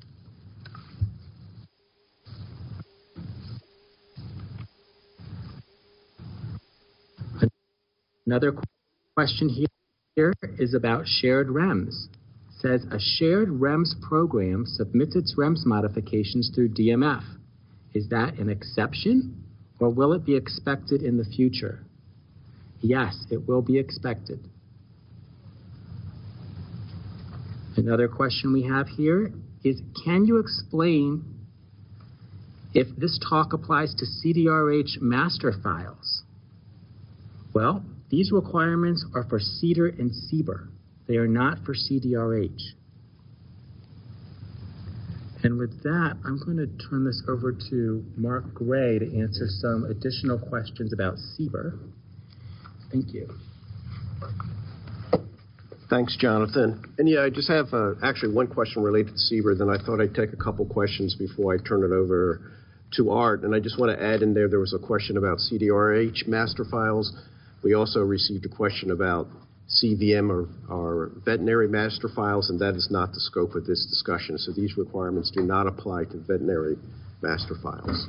Another question here is about shared REMS. It says a shared REMS program submits its REMS modifications through DMF. Is that an exception, or will it be expected in the future? Yes, it will be expected. Another question we have here is, can you explain if this talk applies to CDRH master files? Well, these requirements are for CDER and CBER. They are not for CDRH. And with that, I'm going to turn this over to Mark Gray to answer some additional questions about CBER. Thank you. Thanks, Jonathan. And yeah, I just have actually one question related to CBER, then I thought I'd take a couple questions before I turn it over to Art. And I just want to add in there was a question about CDRH master files. We also received a question about CVM or veterinary master files, and that is not the scope of this discussion. So these requirements do not apply to veterinary master files.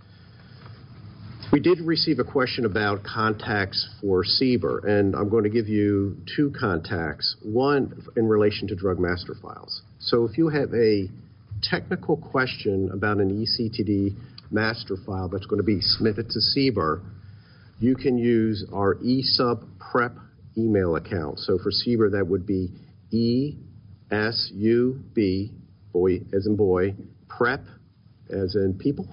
We did receive a question about contacts for CBER, and I'm going to give you 2 contacts, one in relation to drug master files. So if you have a technical question about an ECTD master file that's going to be submitted to CBER, you can use our eSub Prep email account. So for CBER, that would be SUB, boy as in boy, prep as in people,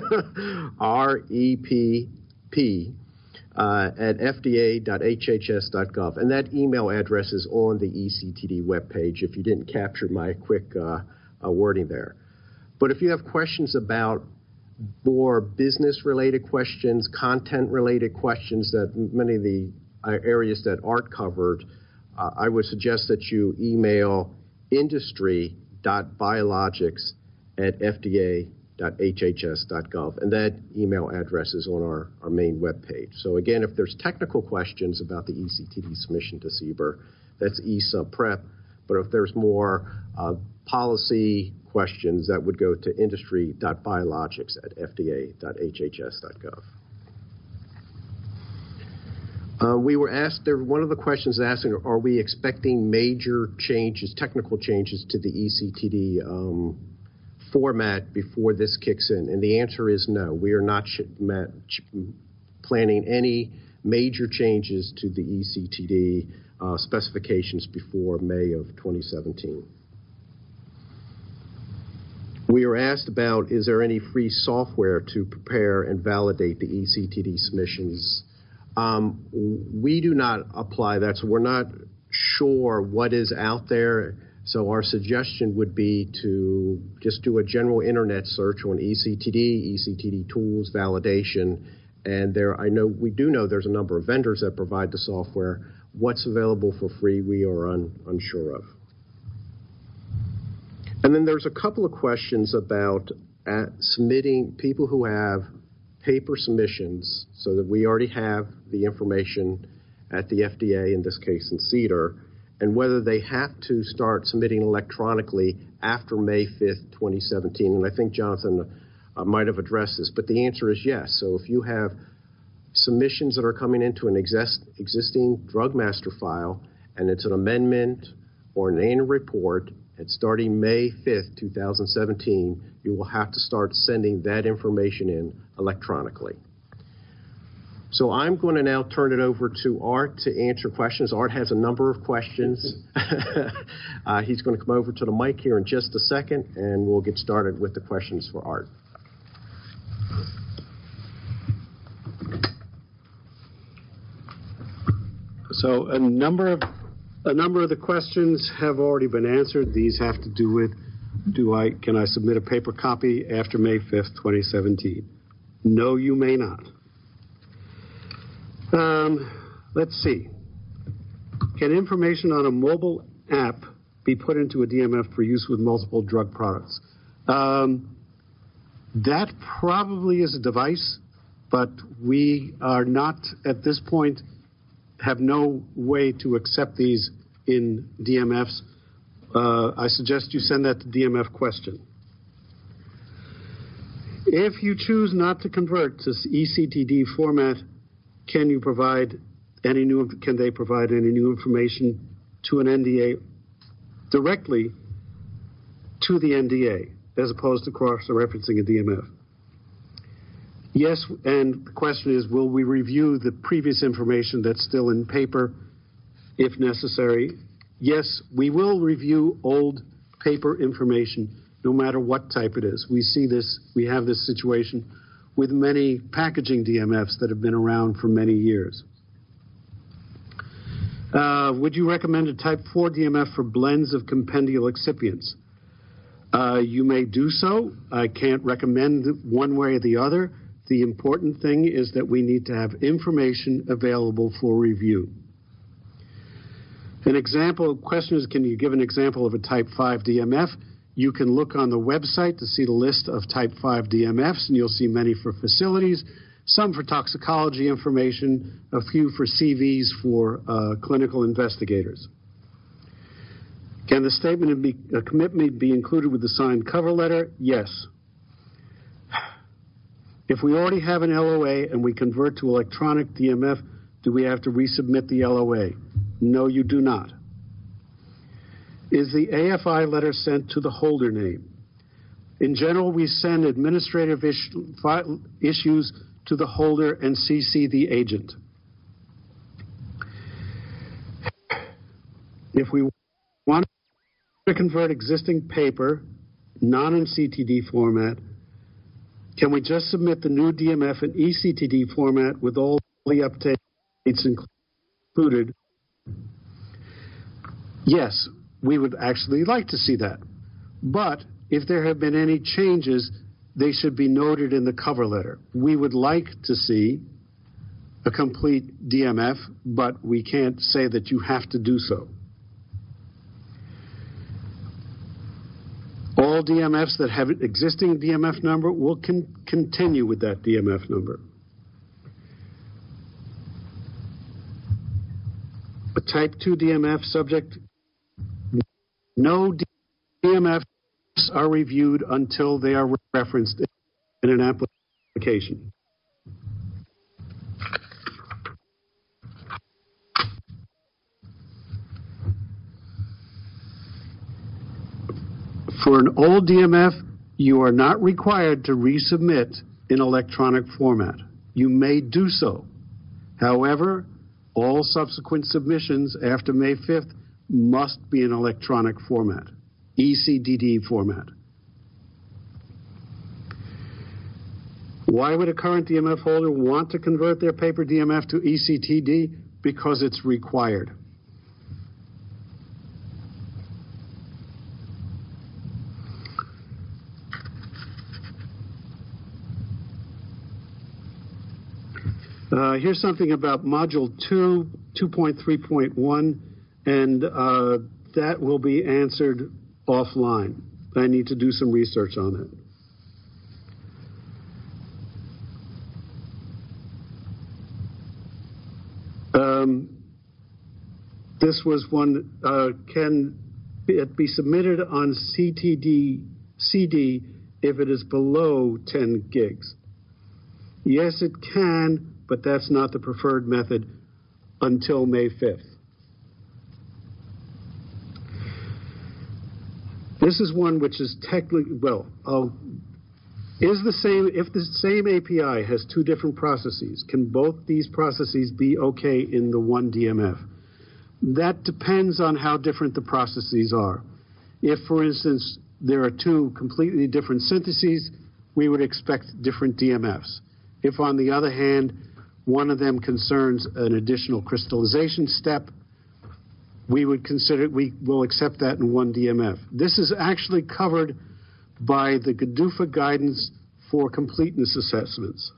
REPP, at fda.hhs.gov. And that email address is on the ECTD webpage if you didn't capture my quick wording there. But if you have questions about more business-related questions, content-related questions, that many of the areas that Art covered, I would suggest that you email industry.biologics@fda.hhs.gov, and that email address is on our main webpage. So again, if there's technical questions about the ECTD submission to CBER, that's ESUB-PREP, but if there's more policy questions, that would go to industry.biologics@fda.hhs.gov. We were asked, one of the questions asking, are we expecting major changes, technical changes to the ECTD format before this kicks in? And the answer is no. We are not planning any major changes to the ECTD specifications before May of 2017. We are asked about, is there any free software to prepare and validate the ECTD submissions? We do not apply that, so we're not sure what is out there. So our suggestion would be to just do a general internet search on ECTD, ECTD tools, validation, and we do know there's a number of vendors that provide the software. What's available for free, we are unsure of. And then there's a couple of questions about submitting, people who have paper submissions, so that we already have the information at the FDA, in this case in CDER, and whether they have to start submitting electronically after May 5th, 2017. And I think Jonathan might have addressed this, but the answer is yes. So if you have submissions that are coming into an existing drug master file, and it's an amendment or an annual report, and starting May 5th, 2017, you will have to start sending that information in electronically. So I'm going to now turn it over to Art to answer questions. Art has a number of questions. He's going to come over to the mic here in just a second, and we'll get started with the questions for Art. So a number of the questions have already been answered. These have to do with, can I submit a paper copy after May 5th, 2017? No, you may not. Let's see. Can information on a mobile app be put into a DMF for use with multiple drug products? That probably is a device, but we are not, at this point, have no way to accept these in DMFs. I suggest you send that to DMF question. If you choose not to convert to ECTD format, can they provide any new information to an NDA directly to the NDA as opposed to cross-referencing a DMF? Yes, and the question is, will we review the previous information that's still in paper if necessary? Yes, we will review old paper information no matter what type it is. We have this situation with many packaging DMFs that have been around for many years. Would you recommend a type 4 DMF for blends of compendial excipients? You may do so. I can't recommend one way or the other. The important thing is that we need to have information available for review. Question is, can you give an example of a type 5 DMF? You can look on the website to see the list of type 5 DMFs, and you'll see many for facilities, some for toxicology information, a few for CVs for clinical investigators. Can the statement of commitment be included with the signed cover letter? Yes. If we already have an LOA and we convert to electronic DMF, do we have to resubmit the LOA? No, you do not. Is the AFI letter sent to the holder name? In general, we send administrative issues to the holder and CC the agent. If we want to convert existing paper, not in CTD format, can we just submit the new DMF in eCTD format with all the updates included? Yes, we would actually like to see that. But if there have been any changes, they should be noted in the cover letter. We would like to see a complete DMF, but we can't say that you have to do so. All DMFs that have an existing DMF number will continue with that DMF number. A Type 2 DMF subject, no DMFs are reviewed until they are referenced in an application. For an old DMF, you are not required to resubmit in electronic format. You may do so. However, all subsequent submissions after May 5th must be in electronic format, eCDD format. Why would a current DMF holder want to convert their paper DMF to eCTD? Because it's required. Here's something about Module 2, 2.3.1, and that will be answered offline. I need to do some research on it. This was one, can it be submitted on CTD CD if it is below 10 gigs? Yes, it can, but that's not the preferred method until May 5th. This is one which is technically, well, if the same API has two different processes, can both these processes be okay in the one DMF? That depends on how different the processes are. If, for instance, there are two completely different syntheses, we would expect different DMFs. If, on the other hand, one of them concerns an additional crystallization step, we will accept that in one DMF. This is actually covered by the GDUFA guidance for completeness assessments.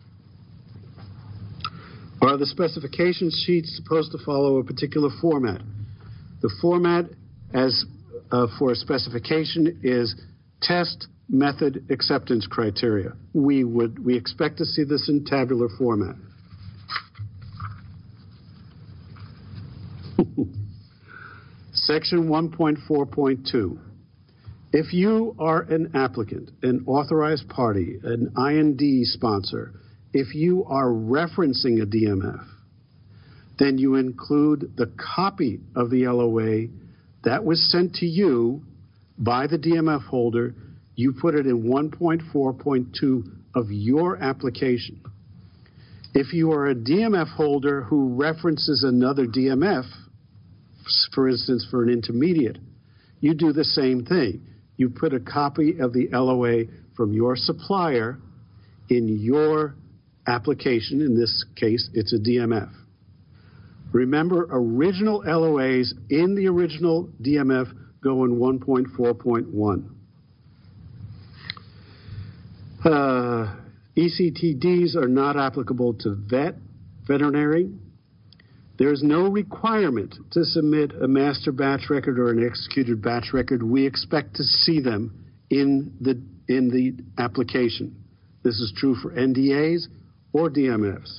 Are the specification sheets supposed to follow a particular format? The format for a specification is test, method, acceptance criteria. We expect to see this in tabular format. Section 1.4.2. If you are an applicant, an authorized party, an IND sponsor, if you are referencing a DMF, then you include the copy of the LOA that was sent to you by the DMF holder. You put it in 1.4.2 of your application. If you are a DMF holder who references another DMF, for instance, for an intermediate, you do the same thing. You put a copy of the LOA from your supplier in your application. In this case, it's a DMF. Remember, original LOAs in the original DMF go in 1.4.1. ECTDs are not applicable to veterinary. There's no requirement to submit a master batch record or an executed batch record. We expect to see them in the application. This is true for NDAs or DMFs.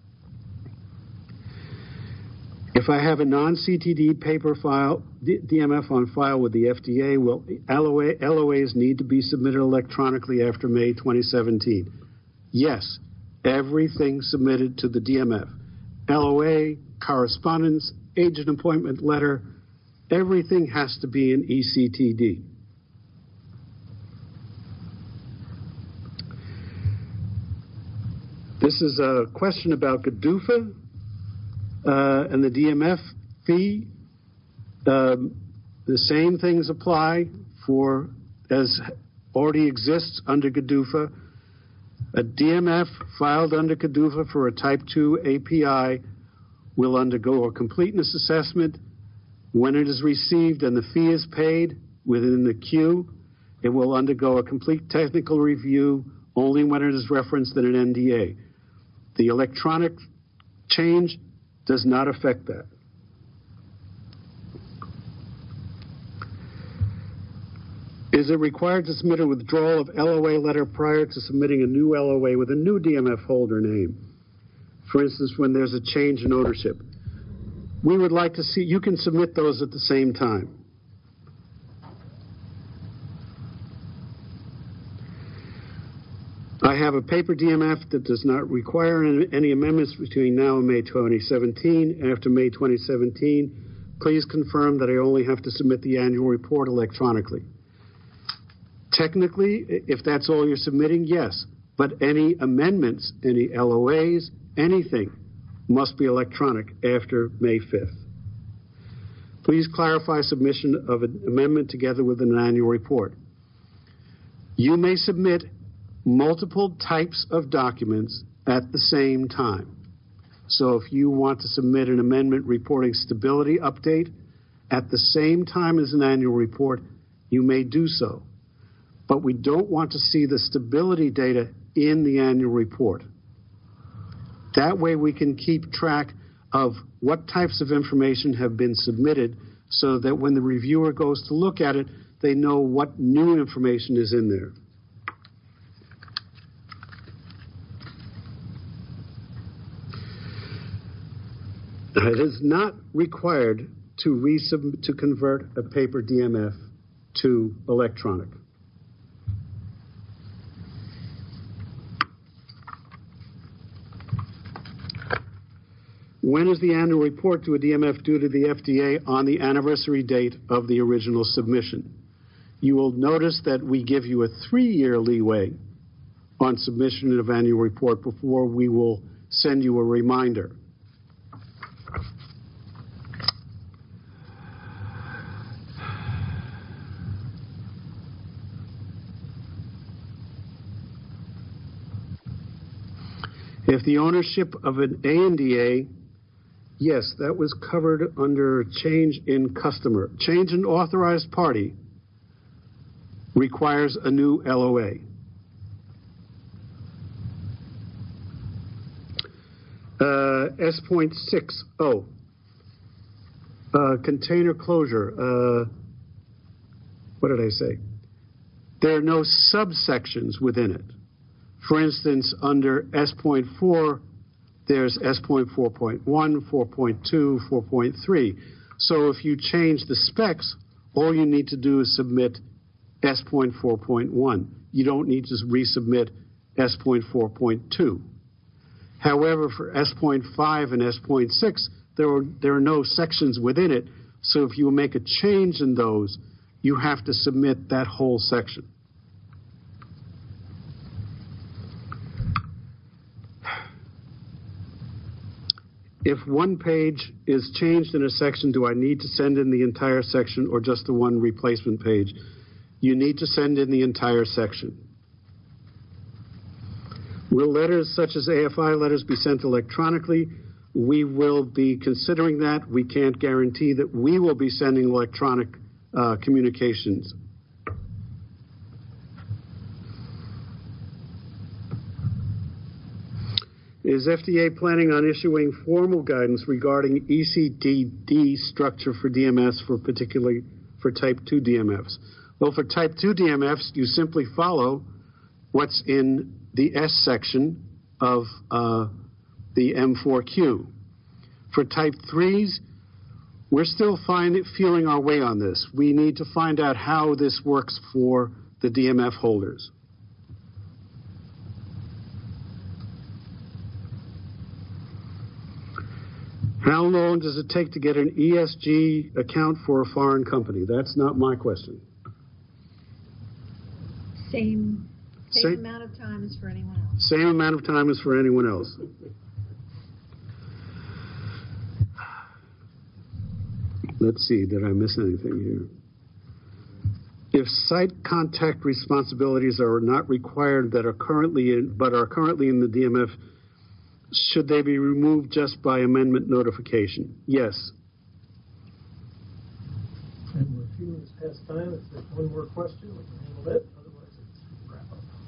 If I have a non-CTD paper file, DMF on file with the FDA, well, LOAs need to be submitted electronically after May 2017. Yes, everything submitted to the DMF. LOA, correspondence, agent appointment letter, everything has to be in eCTD. This is a question about GDUFA and the DMF fee. the same things apply for, as already exists under GDUFA. A DMF filed under GDUFA for a Type 2 API will undergo a completeness assessment. When it is received and the fee is paid within the queue, it will undergo a complete technical review only when it is referenced in an NDA. The electronic change does not affect that. Is it required to submit a withdrawal of LOA letter prior to submitting a new LOA with a new DMF holder name? For instance, when there's a change in ownership. We would like to see, you can submit those at the same time. I have a paper DMF that does not require any amendments between now and May 2017. After May 2017, please confirm that I only have to submit the annual report electronically. Technically, if that's all you're submitting, yes. But any amendments, any LOAs, anything must be electronic after May 5th. Please clarify submission of an amendment together with an annual report. You may submit multiple types of documents at the same time. So if you want to submit an amendment reporting stability update at the same time as an annual report, you may do so. But we don't want to see the stability data in the annual report. That way we can keep track of what types of information have been submitted so that when the reviewer goes to look at it, they know what new information is in there. It is not required to convert a paper DMF to electronic. When is the annual report to a DMF due to the FDA? On the anniversary date of the original submission. You will notice that we give you a 3-year leeway on submission of annual report before we will send you a reminder. If the ownership of an ANDA, yes, that was covered under change in customer. Change in authorized party requires a new LOA. S.60, container closure. What did I say? There are no subsections within it. For instance, under S.4, there's S.4.1, 4.2, 4.3. So if you change the specs, all you need to do is submit S.4.1. You don't need to resubmit S.4.2. However, for S.5 and S.6, there are no sections within it. So if you make a change in those, you have to submit that whole section. If one page is changed in a section, do I need to send in the entire section or just the one replacement page? You need to send in the entire section. Will letters such as AFI letters be sent electronically? We will be considering that. We can't guarantee that we will be sending electronic communications. Is FDA planning on issuing formal guidance regarding ECDD structure for DMS, particularly for Type 2 DMFs? Well, for Type 2 DMFs, you simply follow what's in the S section of the M4Q. For Type 3s, we're still feeling our way on this. We need to find out how this works for the DMF holders. How long does it take to get an ESG account for a foreign company? That's not my question. Same amount of time as for anyone else. Same amount of time as for anyone else. Let's see, did I miss anything here? If site contact responsibilities are not required but are currently in the DMF, should they be removed just by amendment notification? Yes. And we're a few minutes past time. If there's one more question, we can handle it. Otherwise, it's wrap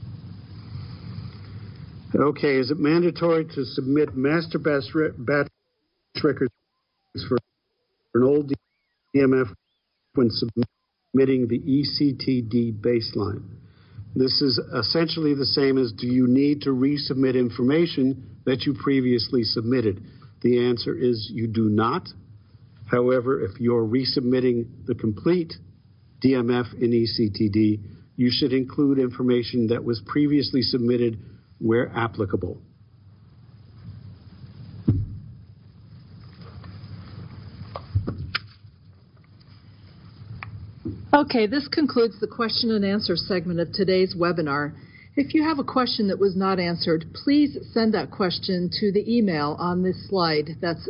up. Okay, is it mandatory to submit master batch records for an old DMF when submitting the ECTD baseline? This is essentially the same as, do you need to resubmit information that you previously submitted? The answer is you do not. However, if you're resubmitting the complete DMF in ECTD, you should include information that was previously submitted where applicable. Okay, this concludes the question and answer segment of today's webinar. If you have a question that was not answered, please send that question to the email on this slide. That's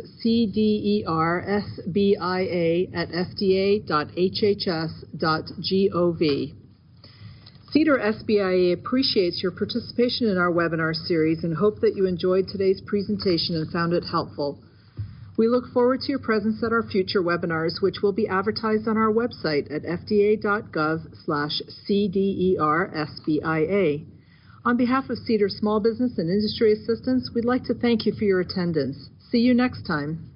cdersbia@fda.hhs.gov. CDER SBIA appreciates your participation in our webinar series and hope that you enjoyed today's presentation and found it helpful. We look forward to your presence at our future webinars, which will be advertised on our website at fda.gov/CDERSBIA. On behalf of CDER Small Business and Industry Assistance, we'd like to thank you for your attendance. See you next time.